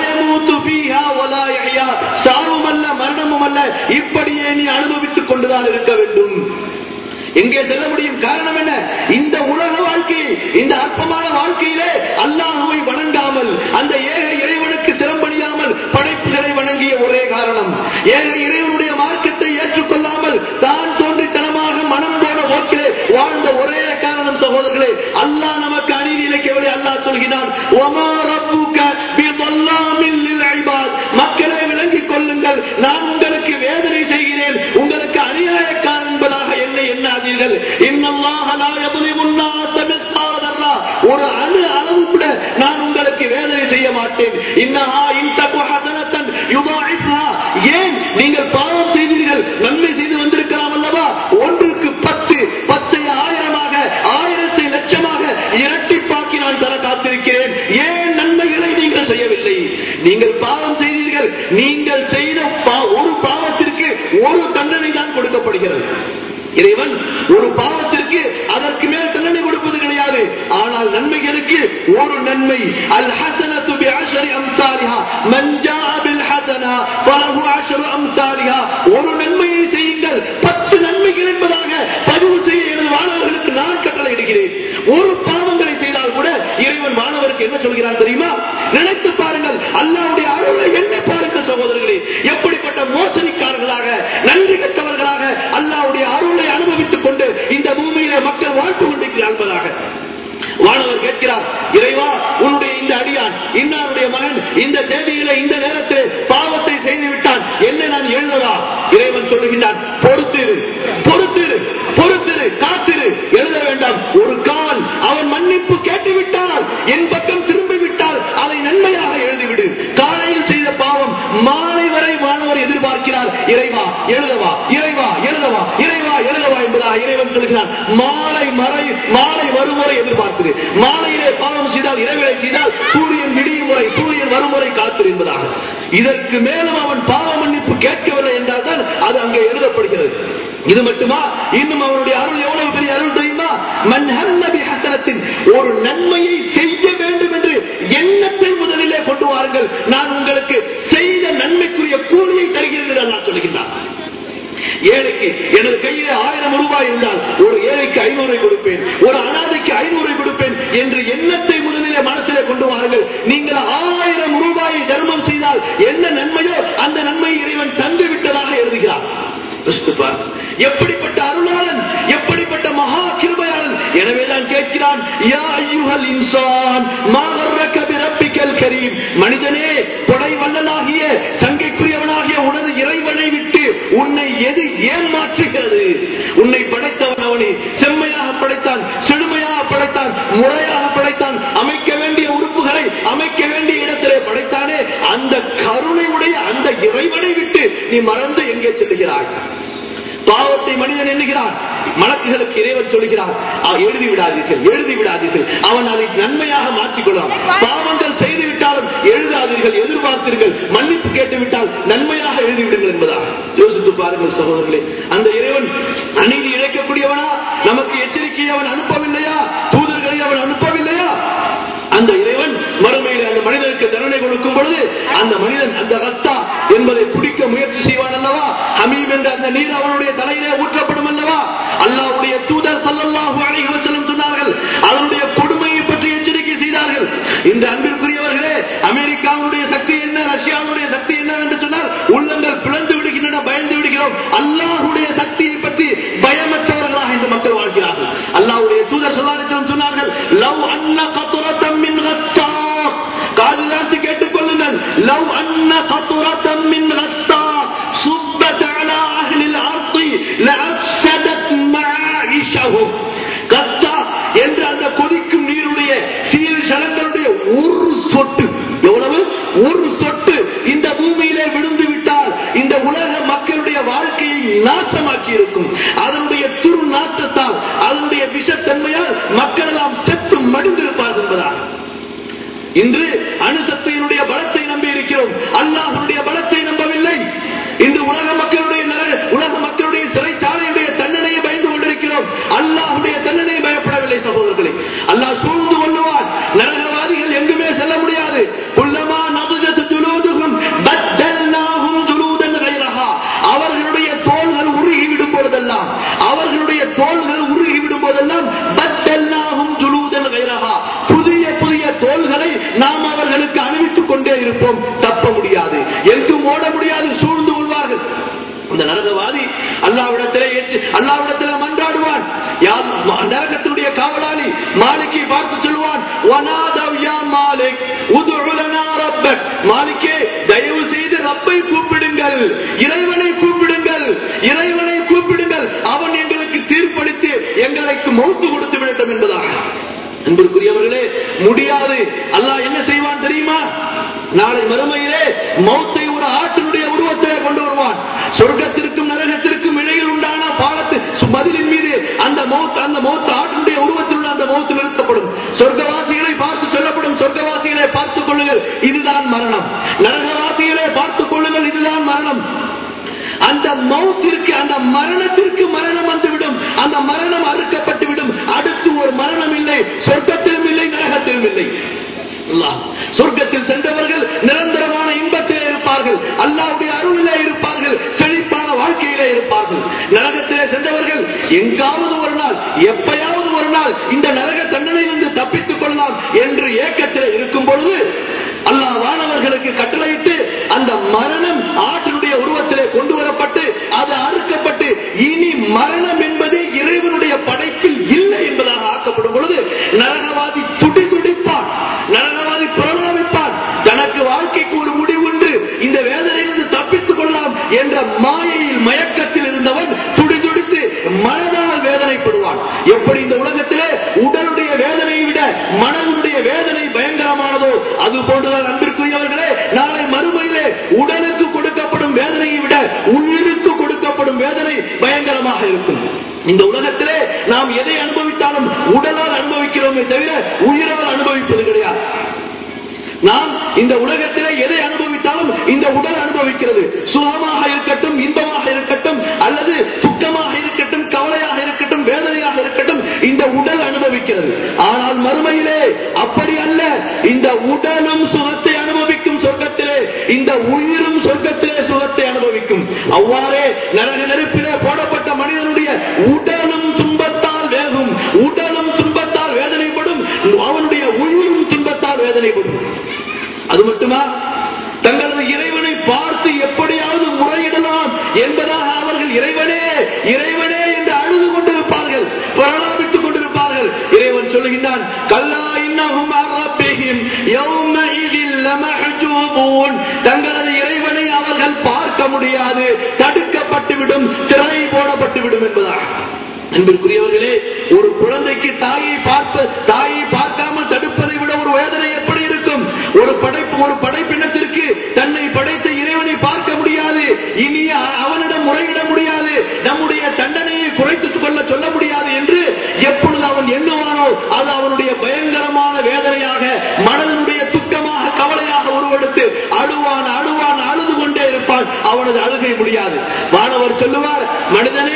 சாவும் அல்ல, மரணமும் அல்ல. இப்படியே நீ அனுபவித்துக் கொண்டுதான் இருக்க வேண்டும். எங்கே செல்ல முடியும்? காரணம் என்ன? இந்த உலக வாழ்க்கை, இந்த அற்பமான வாழ்க்கையிலே அல்லாஹ்வை வணங்காமல், அந்த ஏக இறைவனுக்கு சிரம்பணியாமல் படைப்புகளை வணங்கிய ஒரே காரணம், ஏக இறைவனுடைய மார்க்கத்தை ஏற்றுக்கொள்ளாமல் தான் தோன்றித்தனமாக மனம் போன போக்கிலே வாழ்ந்த ஒரே காரணம் சகோதரர்களே, அல்லாஹ் நமக்கு அநீதி இழைக்கவில்லை. அல்லாஹ் சொல்கிறான், வமா ரப்புக பிதல்லாமில் லில் இபாத். மக்களே விளங்கிக் கொள்ளுங்கள், நான் உங்களுக்கு வேதனை செய்கிறேன், உங்களுக்கு அநியாயக்காரன் என்பதாக என்னை எண்ணாதீர்கள். இன்னல்லாஹ லா யظلمு الناس مثقال ذرة. ஒரு அணு அளவு கூட நான் உங்களுக்கு வேதனை செய்ய மாட்டேன். இன்னஹா இன் தகு ஹஸனத்தன் யுதாஇஃபா. ஏன் நீங்கள் பாவம் செய்தீர்கள், நன்மை செய்து வந்திருக்கலாம் அல்லவா? ஒன்றுக்கு பத்து, பத்தை ஆயிரமாக, ஆயிரத்தை லட்சமாக இரட்டிப்பாக்கி நான் தர காத்திருக்கிறேன். ஏன் நன்மைகளை நீங்கள் செய்யவில்லை? நீங்கள் பாவம் செய்தீர்கள், நீங்கள் செய்த ஒரு பாவத்திற்கு ஒரு தண்டனை தான் கொடுக்கப்படுகிறது. இறைவன் ஒரு பாவத்திற்கு அதற்கு மேல் தண்டனை கொடுப்பது கிடையாது. ஆனால் நன்மைகளுக்கு ஒரு நன்மை. அல் ஹஸனத்து பிஅஷ்ரி அம்சாலிஹா. மன் ஜாஅ பில் ஹஸனா சொல்கிறான் தெரியுமா? நினைத்து பாருங்கள், அல்லாஹ்வுடைய அருளை எண்ணி பாருங்கள் சகோதரர்களே. எப்படிப்பட்ட மோசடிக்காரர்களாக, நன்றி கெட்டவர்களாக அல்லாஹ்வுடைய அருளை அனுபவித்துக் கொண்டு இந்த பூமியிலே மக்கள் வாழ்த்து கொண்டிருக்கிறார் என்பதாக. வானவர் கேட்கிறார், இறைவா உன்னுடைய இந்த அடியான் இன்னாருடைய மகன் இந்த தேதியிலே இந்த நேரத்தில் பாவத்தை செய்து விட்டான், என்ன நான் எழுதவா? இறைவன் சொல்லுகின்றான், பொறுத்திரு பொறுத்திரு பொறுத்திரு காத்திரு, எழுத வேண்டாம். ஒரு கால் அவன் மன்னிப்பு கேட்டுவிட்டால், என் பக்கம் திரும்பி விட்டால் அதை நன்மையாக எழுதிவிடு. காலையில் செய்த பாவம் மாலை வரை வானவர் எதிர்பார்க்கிறார், இறைவா எழுதவா இறைவா எழுதவா இறைவா எழுதவா என்பதாக இறைவன் சொல்கிறான். மாலை மறை மாலை வரும் வரை எதிர்பார்க்கிறார். மாலையிலே பாவம் செய்தால், இரவிலே செய்தால் சூரியன் விடியும் முறை, சூரியன் வரும் முறை காத்திரு என்பதாக. இதற்கு மேலும் அவன் பாவ மன்னிப்பு கேட்கவில்லை என்றால் தான் அது அங்கே எழுதப்படுகிறது. இது மட்டுமா, இன்னும் அவருடைய அருள் எவ்வளவு பெரிய அருள் தெரியுமா? மன்ஹம்மி ஹஸனத்தின், ஒரு நன்மையை செய்ய வேண்டும் என்று எண்ணத்தை முதலிலே கொண்டு வாருங்கள், நான் உங்களுக்கு செய்த நன்மைக்குரிய கூலியை தருகிறேன் என்று அல்லாஹ் சொல்கிறான். ஏழைக்கு எனது கையிலே ஆயிரம் ரூபாய் இருந்தால் ஒரு ஏழைக்கு ஐநூறை கொடுப்பேன், ஒரு அனாதைக்கு ஐநூறை கொடுப்பேன் என்று எண்ணத்தை முதலிலே மனசிலே கொண்டு வாருங்கள். நீங்கள் ஆயிரம் ரூபாயை தர்மம் செய்தால் என்ன நன்மையோ அந்த நன்மையை இறைவன் தந்து விட்டதாக எழுதுகிறார். எப்படிப்பட்ட அருளாளன், எப்படிப்பட்ட மகா கிருபையாளன். எனவேதான் கேட்கிறான், யா அய்யுஹல் இன்சான் மா கர்ரக பிரப்பிக்கல் கரீம், மனிதனே கொடை வல்லலாகிய சங்கைக்குரியவனாகிய உனது இறைவனை விட்டு உன்னை எது ஏமாற்றுகிறது? உன்னை படைத்தவன் அவனே, செம்மையாக படைத்தான், செழுமையாக படைத்தான், முறையாக படைத்தான், அமைக்க வேண்டிய உறுப்புகளை அமைக்க வேண்டிய இடத்திலே படைத்தானே, அந்த கருணையுடைய அந்த இறைவனை விட்டு நீ மறந்து எங்கே செல்கிறாய்? பாவத்தை மனிதன் எண்ணுகிறான், மலக்குகளுக்கு இறைவன் சொல்கிறான், எழுதி விடாதீர்கள் எழுதி விடாதீர்கள் அவன் அதை நன்மையாக மாற்றிக்கொள்ளலாம். பாவங்கள் செய்து விட்டாலும் எழுதாதீர்கள், எதிர்பார்த்தீர்கள், மன்னிப்பு கேட்டுவிட்டால் நன்மையாக எழுதிவிடுங்கள் என்பதாக. யோசித்து பாருங்கள் சகோதரர்களே, அந்த இறைவன் அநீதி இழைக்கக்கூடியவனா? நமக்கு எச்சரிக்கையை அவன் அனுப்பவில்லையா? தூதர்களை அவன் அனுப்பவில்லையா? அந்த இறைவன் மறுமையில் அந்த மனிதனுக்கு தண்டனை கொடுக்கும் பொழுது அந்த மனிதன் அந்த ரத்தா என்பதை குடிக்க முயற்சி செய்வான் அல்லவா? ஹமீம் என்ற அந்த நீர் அவனுடைய தலையிலே ஊற்றப்படும் அல்லவா? அல்லாஹ்வுடைய தூதர் ஸல்லல்லாஹு அலைஹி வஸல்லம் சொன்னார்கள், அதனுடைய கொடுமையை பற்றி எச்சரிக்கை செய்தார்கள். இந்த அன்பிற்குரியவர்களே, அமெரிக்காவுடைய சக்தி என்ன, ரஷ்யாவுடைய சக்தி என்ன என்று சொன்னால் உள்ளங்கள் பிளந்து விடுகின்றன, பயந்து விடுகிறோம். அல்லாஹ்வுடைய சக்தியை பற்றி பயமற்றவர்களாக இந்த மக்கள் வாழ்கிறார்கள். அல்லாஹ்வுடைய தூதர் ஸல்லல்லாஹு அலைஹி வஸல்லம் சொன்னார்கள், லவ் அன்ன கத்ரத்தம் மின் கத்தாக், காதுலாந்து கேட்டுக் கொள்ளுங்கள், லவ் அன்ன கத்ரத்தம் மின் கத்தாக் சுப்பத் அலா அஹ்லில் அர்தி லஅஃஸதத் மஆயிஷஹும். கத்தா என்ற அந்த கொதிக்கும் நீருடைய சீல் சலங்களுடைய ஒரு சொட்டு, எவ்வளவு? ஒரு சொட்டு இந்த பூமியிலே விழுந்து விட்டால் இந்த உலக மக்களுடைய வாழ்க்கையை நாசமாக்கி இருக்கும். அதனுடைய துரு நாட்டத்தால், அதனுடைய விஷத்தன்மையால் மக்கள் எல்லாம் செத்து மடிந்திருப்பார்கள் என்பதால் இன்று அணுசக்தியினுடைய பலத்தை நம்பி இருக்கிறோம், அல்லாஹ்வுடைய பலத்தை நம்பவில்லை. இன்று உலக மக்களுடைய உலக மக்களுடைய சிறைச்சாலையுடைய தண்டனையை பயந்து கொண்டிருக்கிறோம், அல்லாஹ்வுடைய தண்டனையை பயப்படவில்லை சகோதரர்களே. அல்லாஹ் சூழ்ந்து கொள்ளுவான், நரகவாதிகள் எங்குமே செல்ல முடியாது. குல்லமா நதுஜத் ஜுலூதுஹும் பத்தல்நாஹும் ஜுலூதன் கைரஹா, அவர்களுடைய தோள்கள் உருகி விடும் போதெல்லாம் அவர்களுடைய தோள்கள் உருகி விடும் போதெல்லாம் பத்தல்நாஹும் ஜுலூதன் கைரஹா, புதிய புதிய தோள்களை நாம் அவர்களுக்கு அணிவித்துக் கொண்டே இருப்போம். தப்ப முடியாது, எங்கும் ஓட முடியாது, சூழ்ந்து கொள்வார்கள். அந்த நரகவாதி அல்லாஹ்விடத்திலே ஏற்று அல்லாஹ்விடத்திலே மன்றாடுவான். நரகத்தினுடைய காவலாளி மாலிக்கை பார்த்து சொல்வான், வனாதவ் யா மாலிக் உதுஉ லனா ரப்பக், மாலிக்கே தயவு செய்து ரப்பை கூப்பிடுங்கள், இறைவனை கூப்பிடுங்கள், இறைவனை கூப்பிடுங்கள், அவன் எங்களுக்கு தீர்ப்பளித்து எங்களுக்கு மௌத்து கொடுத்து விடட்டும் என்பதாக. அன்பிற்குரியவர்களே, முடியாது. அல்லாஹ் என்ன செய்வான் தெரியுமா? நாளை மறுமையிலே மௌத்தை ஒரு ஆட்டினுடைய உருவத்திலே கொண்டு வருவான். சொர்க்கத்திற்கும் நரகத்திற்கும் இடையில் உண்டான பாலத்து மதிலின் மீது அந்த மௌத் அந்த மௌத் ஆட்டினுடைய உருவத்தில் உள்ள அந்த மௌத்து நிறுத்தப்படும். சொர்க்கவாசிகளை பார்த்து சொல்லப்படும், சொர்க்கவாசிகளை பார்த்துக் கொள்ளுங்கள், இதுதான் மரணம். நரகவாசிகளை பார்த்துக் கொள்ளுங்கள், இதுதான் மரணம். அந்த மௌத்திற்கு, அந்த மரணத்திற்கு மரணம் வந்துவிடும், அந்த மரணம் அறுக்கப்பட்டு விடும். அடுத்து ஒரு மரணம் இல்லை, சொர்க்கத்திலும் இல்லை, நரகத்திலும் இல்லை. சொர்க்கத்தில் சென்றவர்கள் நிரந்தரமான இன்பத்திலே இருப்பார்கள், அல்லாஹ்வுடைய அருளிலே இருப்பார்கள், செழிப்பான வாழ்க்கையிலே இருப்பார்கள். இருப்பார்கள். நரகத்திலே சென்றவர்கள் எங்காவது ஒரு நாள், எப்பயாவது ஒரு நாள் இந்த நரக தண்டனையிலிருந்து தப்பித்துக் கொள்ளலாம் என்று ஏக்கத்தில் இருக்கும் பொழுது அல்லாஹ் வானவர்களுக்கு கட்டளையிட்டு அந்த மரணம் ஆற்றினுடைய உருவத்திலே கொண்டு வரப்பட்டு அது அறுக்கப்பட்டு இனி மரணம் என்பது இறைவனுடைய படைப்பில் இல்லை என்பதாக ஆக்கப்படும் பொழுது நரகவாதி துடி துடிப்பான், நரகவாதி பிரலாபிப்பான். தனக்கு வாழ்க்கைக்கு ஒரு முடிவு உண்டு, இந்த வேதனையிலிருந்து தப்பித்துக் கொள்ளலாம் என்ற மாயையில் மயக்கத்தில் இருந்தவன் துடி துடித்து மனதால் வேதனைப்படுவான். எப்படி இந்த உலகத்திலே உடலுடைய வேதனையை விட மனதுடைய வேதனை பயங்கரமானதோ அது போன்றுதான் அன்பிற்குரியவர்களே நாளை மறுமையிலே உடலுக்கு கொடுக்கப்படும் வேதனையை விட உயிருக்கு கொடுக்கப்படும் வேதனை பயங்கரமாக இருக்கும். இந்த உலகத்திலே நாம் எதை அனுபவித்தாலும் உடலால் அனுபவிக்கிறோமே தவிர உயிரால் அனுபவிப்பது கிடையாது. நாம் இந்த உலகத்திலே எதை அனுபவித்தாலும் இந்த உடல் அனுபவிக்கிறது. சுகமாக இருக்கட்டும், இன்பமாக இருக்கட்டும், அல்லது துக்கமாக இருக்கட்டும், கவலையாக இருக்கட்டும், வேதனையாக இருக்கட்டும், இந்த உடல் அனுபவிக்கிறது. ஆனால் மறுமையிலே அப்படி அல்ல. இந்த உடலும் சுகத்தை அனுபவிக்கும் சொர்க்கத்திலே, இந்த உயிரும் சொர்க்கத்திலே சுகத்தை அனுபவிக்கும். அவ்வாறே நரக நெருப்பிலே போடப்பட்ட மனிதனுடைய உடலும் துன்பத்தால் வேகும், உடலும் துன்பத்தால் வேதனைப்படும், அவனுடைய உயிரும் துன்பத்தால் வேதனைப்படும். அது மட்டுமா, தங்களது இறைவனை பார்த்து எப்படியாவது முறையிடலாம் என்பதாக அவர்கள் இறைவனே இறைவனே என்று அழுது கொண்டிருப்பார்கள், பிரலாபித்துக் கொண்டிருப்பார்கள். இறைவன் சொல்லுகின்றான், கல்லா இன்னஹும் அன் ரப்பிஹிம் யௌமஇதில் லமஹ்ஜூபூன். தங்களது இறைவனை அவர்கள் பார்க்க முடியாது, தடுக்கப்பட்டுவிடும், திரை போடப்பட்டுவிடும் என்பதாக. அன்பிற்குரியவர்களே, ஒரு குழந்தைக்கு தாயை பார்ப்ப தாயை பார்க்காமல் தடுப்பதை விட ஒரு வேதனை எப்படி இருக்கும்? ஒரு படைப்பு ஒரு படைப்பினத்திற்கு தன்னை படைத்த இறைவனை பார்க்க முடியாது, இனி அவனிடம் முறையிட முடியாது, நம்முடைய தண்டனையை குறைத்துக் கொள்ள சொல்ல முடியாது என்று எப்பொழுது அவன் எண்ணுவானோ அது அவனுடைய பயங்கரமான வேதனையாக, மனதனுடைய துக்கமாக, கவலையாக உருவெடுத்து அழுவான் அழுவான் அழுது கொண்டே இருப்பான். அவனது அழுகை முடியாது. மாணவர் சொல்லுவார், மனிதனே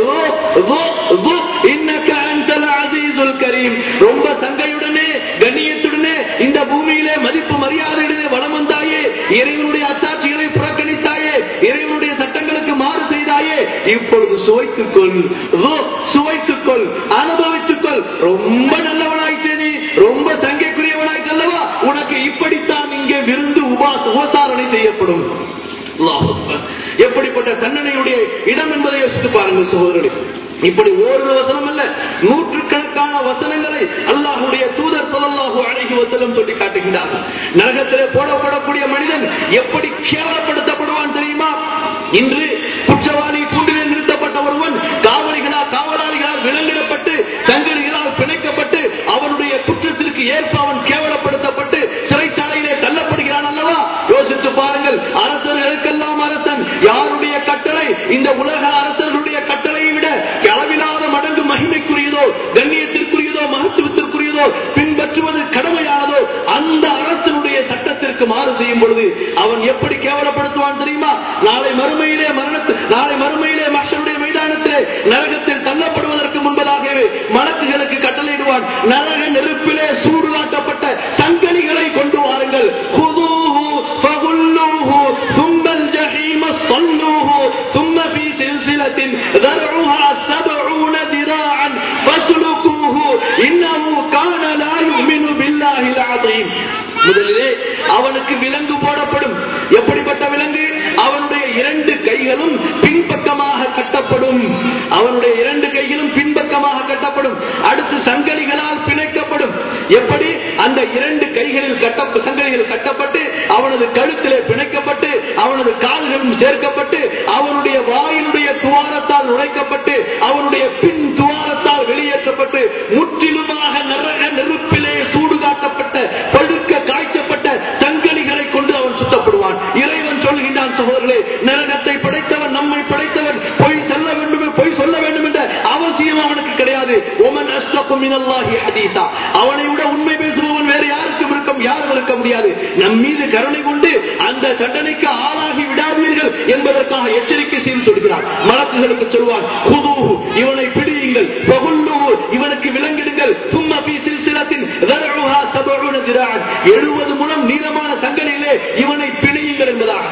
ரொம்ப சங்கையுடனே கண்ணியத்துடனே இந்த பூமியிலே மதிப்பு மரியாதையுடனே வளம் வந்தாயே, இறைவனுடைய அத்தாட்சிகளை புறக்கணித்தாயே, இறைவனுடைய சட்டங்களுக்கு மாறு செய்தாயே, இப்பொழுது சுவைத்துக்கொள், சுவைத்துக்கொள், அனுபவித்துக்கொள். ரொம்ப நல்லவனாயிட்டே, நீ ரொம்ப சங்கைக்குரியவனாய்க்கு அல்லவா, உனக்கு இப்படித்தான் இங்கே விருந்து உபசாரணை செய்யப்படும். எப்படிப்பட்ட தண்டனையுடைய இடம் என்பதை யோசித்து பாருங்கள் சகோதரர்களே. இப்படி ஓரிரு வசனம் அல்ல, நூற்றுக்கணக்கான வசனங்களை அல்லாஹ்வுடைய தூதர் ஸல்லல்லாஹு அலைஹி வஸல்லம் சொல்லி காட்டுகின்றார்கள். நரகத்திலே போடப்படக்கூடிய மனிதன் எப்படி கேவலப்படுத்தப்படுவான் தெரியுமா? இன்று குற்றவாளி கூண்டிலே நிறுத்தப்பட்ட ஒருவன் காவலிகளால் காவலாளிகளால் விலங்கிடப்பட்டு சங்கிலிகளால் பிணைக்கப்பட்டு அவனுடைய குற்றத்திற்கு ஏற்ப அவன் கேவலப்படுத்தப்பட்டு சிறைச்சாலையிலே தள்ளப்படுகிறான் அல்லவா? யோசித்து பாருங்கள். அரசர்களுக்கெல்லாம் அரசன் யாருடைய கட்டளை இந்த உலக அரசர்களுடைய கட்டளையை விட அளவிலாத மடங்கு மகிமைக்குரியதோ, கண்ணியத்திற்குரியதோ, மகத்துவத்திற்குரியதோ, பின்பற்றுவது கடமையானதோ அந்த அரசனுடைய சட்டத்திற்கு மாறு செய்யும் பொழுது அவன் எப்படி கேவலப்படுத்துவான் தெரியுமா? நாளை மறுமையிலே மரணத்து நாளை மறுமையிலே மஹ்ஷருடைய மைதானத்திலே நரகத்தில் தள்ளப்படுவதற்கு முன்பதாகவே மலக்குகளுக்கு கட்டளையிடுவான், நரக நெருப்பிலே சூடு காட்டப்பட்ட சங்கலிகளை கொண்டு வாருங்கள். குதூஹு ஃபகுல்லூஹு சும்மல் ஜஹீம ஸல்லூஹு சும்ம ஃபீ சில்சிலத்தின் தர்உஹா சபஊன திராஅன் ஃபஸ்லுகூஹு இன்னஹு கான லா யுமினு பில்லாஹில் அஸீம். முதலிலே அவனுக்கு விலங்கு போடப்படும். எப்படிப்பட்ட விலங்கு? அவனுடைய இரண்டு கைகளும் பின்பக்கமாக கட்டப்படும். அவனுடைய இரண்டு கைகளும் பின்பக்கமாக கட்டப்படும். அடுத்து சங்கலிகளால் பிணைக்கப்படும். எப்படி? அந்த இரண்டு கைகளில் கட்ட சங்கலிகள் கட்டப்பட்டு அவனது கழுத்திலே பிணைக்கப்பட்டு அவனது கால்களும் சேர்க்கப்பட்டு அவனுடைய வாயினுடைய துவாரத்தால் நுழைக்கப்பட்டு அவனுடைய பின் துவாரத்தால் வெளியேற்றப்பட்டு முற்றிலுமாக நரக நெருப்பிலே சூடு காட்டப்பட்ட படுக்க காய்ச்சப்பட்ட சங்கலிகளை கொண்டு அவன் சுத்தப்படுவான். இறைவன் சொல்கின்றான், சகோதரர்களே, நரகத்தை படைத்தவன், நம்மை படைத்தவன் பொய் சொல்ல வேண்டும், பொய் சொல்ல வேண்டும் என்ற அவசியம் அவனுக்கு கிடையாது. ஒமன் அஸ்தகு மினல்லாஹி ஹதீஸா. அவனை விட உண்மை பேசுபவன் வேறு யாருக்கும் இருக்க யாரும் இருக்க முடியாது. நம் மீது கருணை கொண்டு அந்த தண்டனைக்கு ஆளாகி விடாதீர்கள் என்பதற்காக எச்சரிக்கை செய்து சொல்கிறான். மலக்குகளுக்கு சொல்வான், குதூஹு, இவனை பிடியுங்கள், ஃபகுல்லூஹு, இவனுக்கு விலங்கிடுங்கள், சும்ம ஃபீ சில்சிலத்தின் தர்உஹா சபஊன திராஅன், எழுபது முழம் நீளமான சங்கலிலே இவனை பிணையுங்கள் என்பதாக.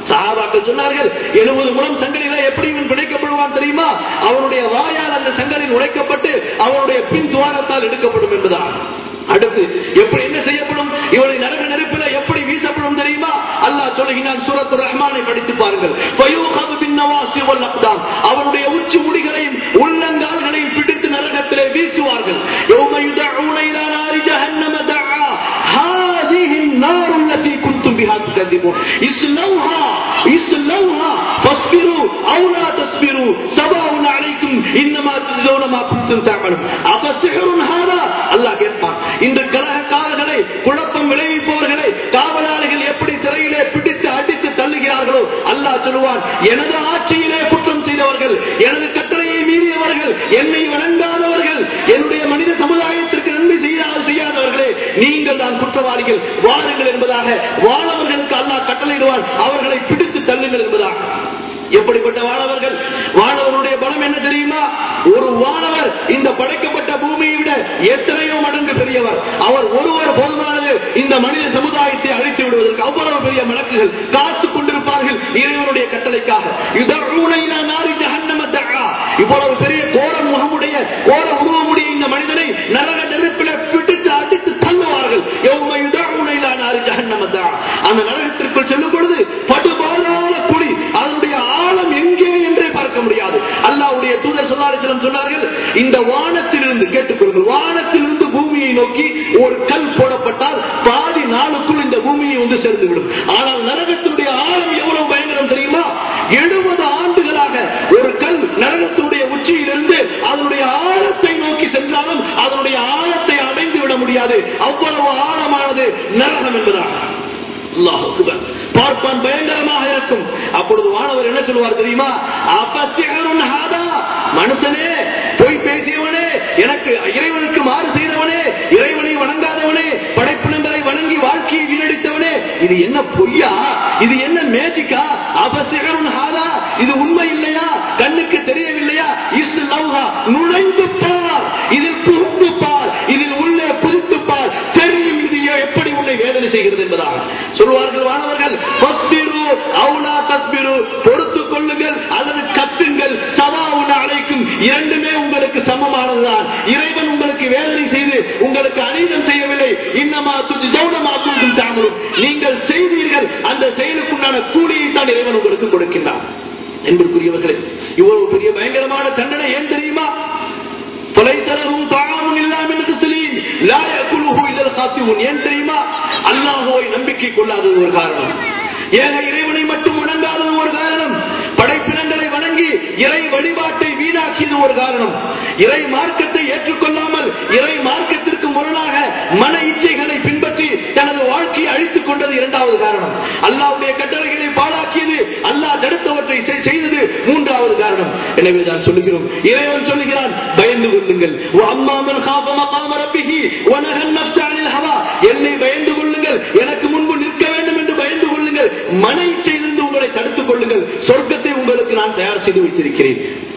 சஹாபாக்கள் சொன்னார்கள், எழுபது முழம் சங்கலில எப்படி இவன் பிணைக்கப்படுவான் தெரியுமா? அவனுடைய வாயால் அந்த சங்கலில் உடைக்கப்பட்டு அவனுடைய பின் துவாரத்தால் எடுக்கப்படும் என்பதா. அடுத்து எப்படி என்ன செய்யப்படும்? இவனை நரக நெருப்பில எப்படி வீசப்படும் தெரியுமா? அல்லாஹ் சொல்கிறான், சூரத்துர் ரஹ்மானை படித்து பாருங்கள். ஃபயூஹது பின் நவாசி வல் அக்தாம், அவனுடைய உச்சி முடிகளையும் உள்ளங்கால்களையும் பிடித்து நரகத்திலே வீசுவார்கள். யௌம யுதஊன இலா நாரி ஜஹன்னம தஆ ஹாதிஹி النار التي كنتم بها تكذبون اصلوها اصلوها فاصبروا او لا تصبروا سواء عليكم انما تجزون ما كنتم تعملون افسحر هذا. அல்லாஹ் கேட்பான், இந்த கலகக்காரர்களை, குழப்பம் விளைவிப்பவர்களை காவலாளிகள் எப்படி சிறையிலே பிடித்து அடித்து தள்ளுகிறார்களோ, அல்லாஹ் சொல்லுவான், எனது ஆட்சியிலே குற்றம் செய்தவர்கள், எனது கட்டளையை மீறியவர்கள், என்னை வணங்காதவர்கள், என்னுடைய மனித சமுதாயத்திற்கு நன்மை செய்யாதவர்களே, நீங்கள் தான் குற்றவாளிகள், வாருங்கள் என்பதாக வானவர்களுக்கு அல்லாஹ் கட்டளையிடுவான், அவர்களை பிடித்து தள்ளுங்கள் என்பதாக. எப்படிப்பட்ட வானவர்கள்? வானவருடைய பலம் என்ன தெரியுமா? ஒரு வானவர் இந்த படைக்கப்பட்ட பூமியை விட எத்தனையோ மடங்கு பெரியவர். அவர் ஒருவர் போதுமானது இந்த மனித சமுதாயத்தை அழித்து விடுவதற்கு. அவ்வளவு பெரிய மலக்குகள் காத்துக் கொண்டிருப்பார்கள் இறைவனுடைய கட்டளைக்காக. இவ்வளவு பெரிய கோர முகமுடைய கோர உருவமுடைய இந்த மனிதனை நரக நெருப்பில பிடித்து அடித்து தள்ளுவார்கள். அந்த நரகத்திற்குள் செல்லும் பொழுது படுபாதாள குழி, அதனுடைய ஆழம் எங்கே என்றே பார்க்க முடியாது. அல்லாஹ்வுடைய தூதர் ஸல்லல்லாஹு அலைஹி வஸல்லம் சொன்னார்கள், இந்த வானத்திலிருந்து கேட்டுக்கொள்ளுங்கள், வானத்திலிருந்து பூமியை நோக்கி ஒரு கல் போடப்பட்டால் பாதி நாளுக்குள் இந்த பூமியை வந்து சேர்ந்துவிடும். ஆனால் நரகத்தினுடைய ஆழம் எவ்வளவு பயங்கரம் தெரியுமா? எழுபது ஆண்டுகளாக ஒரு கல் நரகத்தினுடைய உச்சியிலிருந்து அதனுடைய ஆழத்தை நோக்கி சென்றாலும் அதனுடைய ஆழத்தை அடைந்து விட முடியாது. அவ்வளவு ஆழமானது நரகம் என்பதாக. அல்லாஹ் அக்பர். பார்ப்பான் பயங்கரமாக இருக்கும். அப்பொழுது வானவர் என்ன சொல்வார் தெரியுமா? அபசிஹருன் ஹாதா, மனுஷனே, போய் பேசியவனே, எனக்கு இறைவனுக்கு மாறு செய்தவனே, இறைவனை வணங்காதவனே, படைப்பினங்களை வணங்கி வாழ்க்கையை வீணடித்தவனே, இது என்ன பொய்யா? இது என்ன மேஜிக்கா? அபசிஹருன் ஹாதா, இது உண்மை இல்லையா? கண்ணுக்கு தெரியவில்லையா? இஸ்லௌஹா, நுழைந்து பார், இதில் புகுந்து பார், இதில் உள்ளே புதித்து பார், தெரியும் இது எப்படி உன்னை வேதனை செய்கிறது என்பதாக சொல்வார்கள் வானவர்கள். பொறுத்துக் கொள்ளுங்கள் அல்லது கத்துங்கள், சவாவுன் அலைக்கும், இரண்டுமே உங்களுக்கு சமமானதுதான். இறைவன் உங்களுக்கு வேதனை செய்து உங்களுக்கு அநீதம் செய்யவில்லை. இன்னமா துஜ்ஸௌனா குன்தும் தஅமலூன், நீங்கள் செய்தீர்கள் அந்த செயலுக்குண்டான கூலியை தான் இறைவன் உங்களுக்கு கொடுக்கின்றார். என்பதற்குரியவர்களே, இவ்வளவு பெரிய பயங்கரமான தண்டனை ஏன் தெரியுமா? அல்லாஹ்வை நம்பிக்கை கொள்ளாதது ஒரு காரணம், ஏக இறைவனை மட்டும் வணங்காதது ஒரு காரணம், படைப்பினங்களை வணங்கி இறை வழிபாட்டை வீணாக்கியது ஒரு காரணம், இறை மார்க்கத்தை ஏற்றுக்கொள்ளாமல் இறை மார்க்கத்திற்கு முரணாக மன இச்சைகளை பின்பற்றி தனது வாழ்க்கையை அழித்துக் கொண்டது இரண்டாவது காரணம், அல்லாஹ்வுடைய கட்டளைகளை பாழாக்கியது, அல்லாஹ் தடுத்தவற்றை செய்தது மூன்றாவது காரணம். எனவே தான் சொல்லுகிறோம், இறைவன் சொல்லுகிறான், பயந்து கொள்ளுங்கள். என்னை பயந்து கொள்ளுங்கள், எனக்கு முன்பு நிற்க வேண்டும் என்று பயந்து கொள்ளுங்கள், மன இச்சையிலிருந்து உங்களை தடுத்துக் கொள்ளுங்கள், சொர்க்கத்தை உங்களுக்கு நான் தயார் செய்து வைத்திருக்கிறேன்.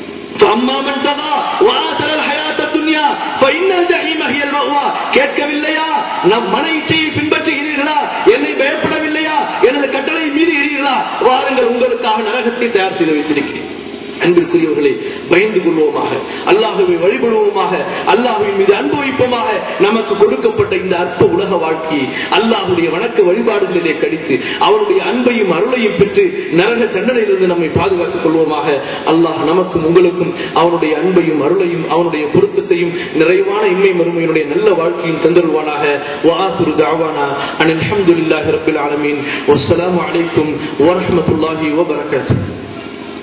கேட்கவில்லையா? நம் மன இச்சையை பின்பற்றுகிறீர்களா? என்னை பயப்படவில்லையா? எனது கட்டளை மீறுகிறீர்களா? வாருங்கள், உங்களுக்காக நரகத்தை தயார் செய்து வைத்திருக்கிறேன். அன்பிற்குரியவர்களே, பயந்து கொள்வோமாக, அல்லாஹ்வை வழிபடுவோமாக, அல்லாஹ்வின் மீது அன்பு வைப்போமாக. நமக்கு கொடுக்கப்பட்ட இந்த அற்ப உலக வாழ்க்கையை அல்லாஹ்வுடைய வணக்க வழிபாடுகளிலே கழித்து அவருடைய அன்பையும் அருளையும் பெற்று நரக தண்டனையிலிருந்து நம்மை பாதுகாத்துக் கொள்வோமாக. அல்லாஹ் நமக்கும் உங்களுக்கும் அவனுடைய அன்பையும் அருளையும் அவனுடைய பொருத்தத்தையும் நிறைவான இன்மை மறுமையினுடைய நல்ல வாழ்க்கையும் தந்தருவானாக. வஆகிரு தஅவானா அனில் ஹம்துலில்லாஹி ரப்பில் ஆலமீன். வஸ்ஸலாமு அலைக்கும் வரஹ்மத்துல்லாஹி வபரகாத்துஹு.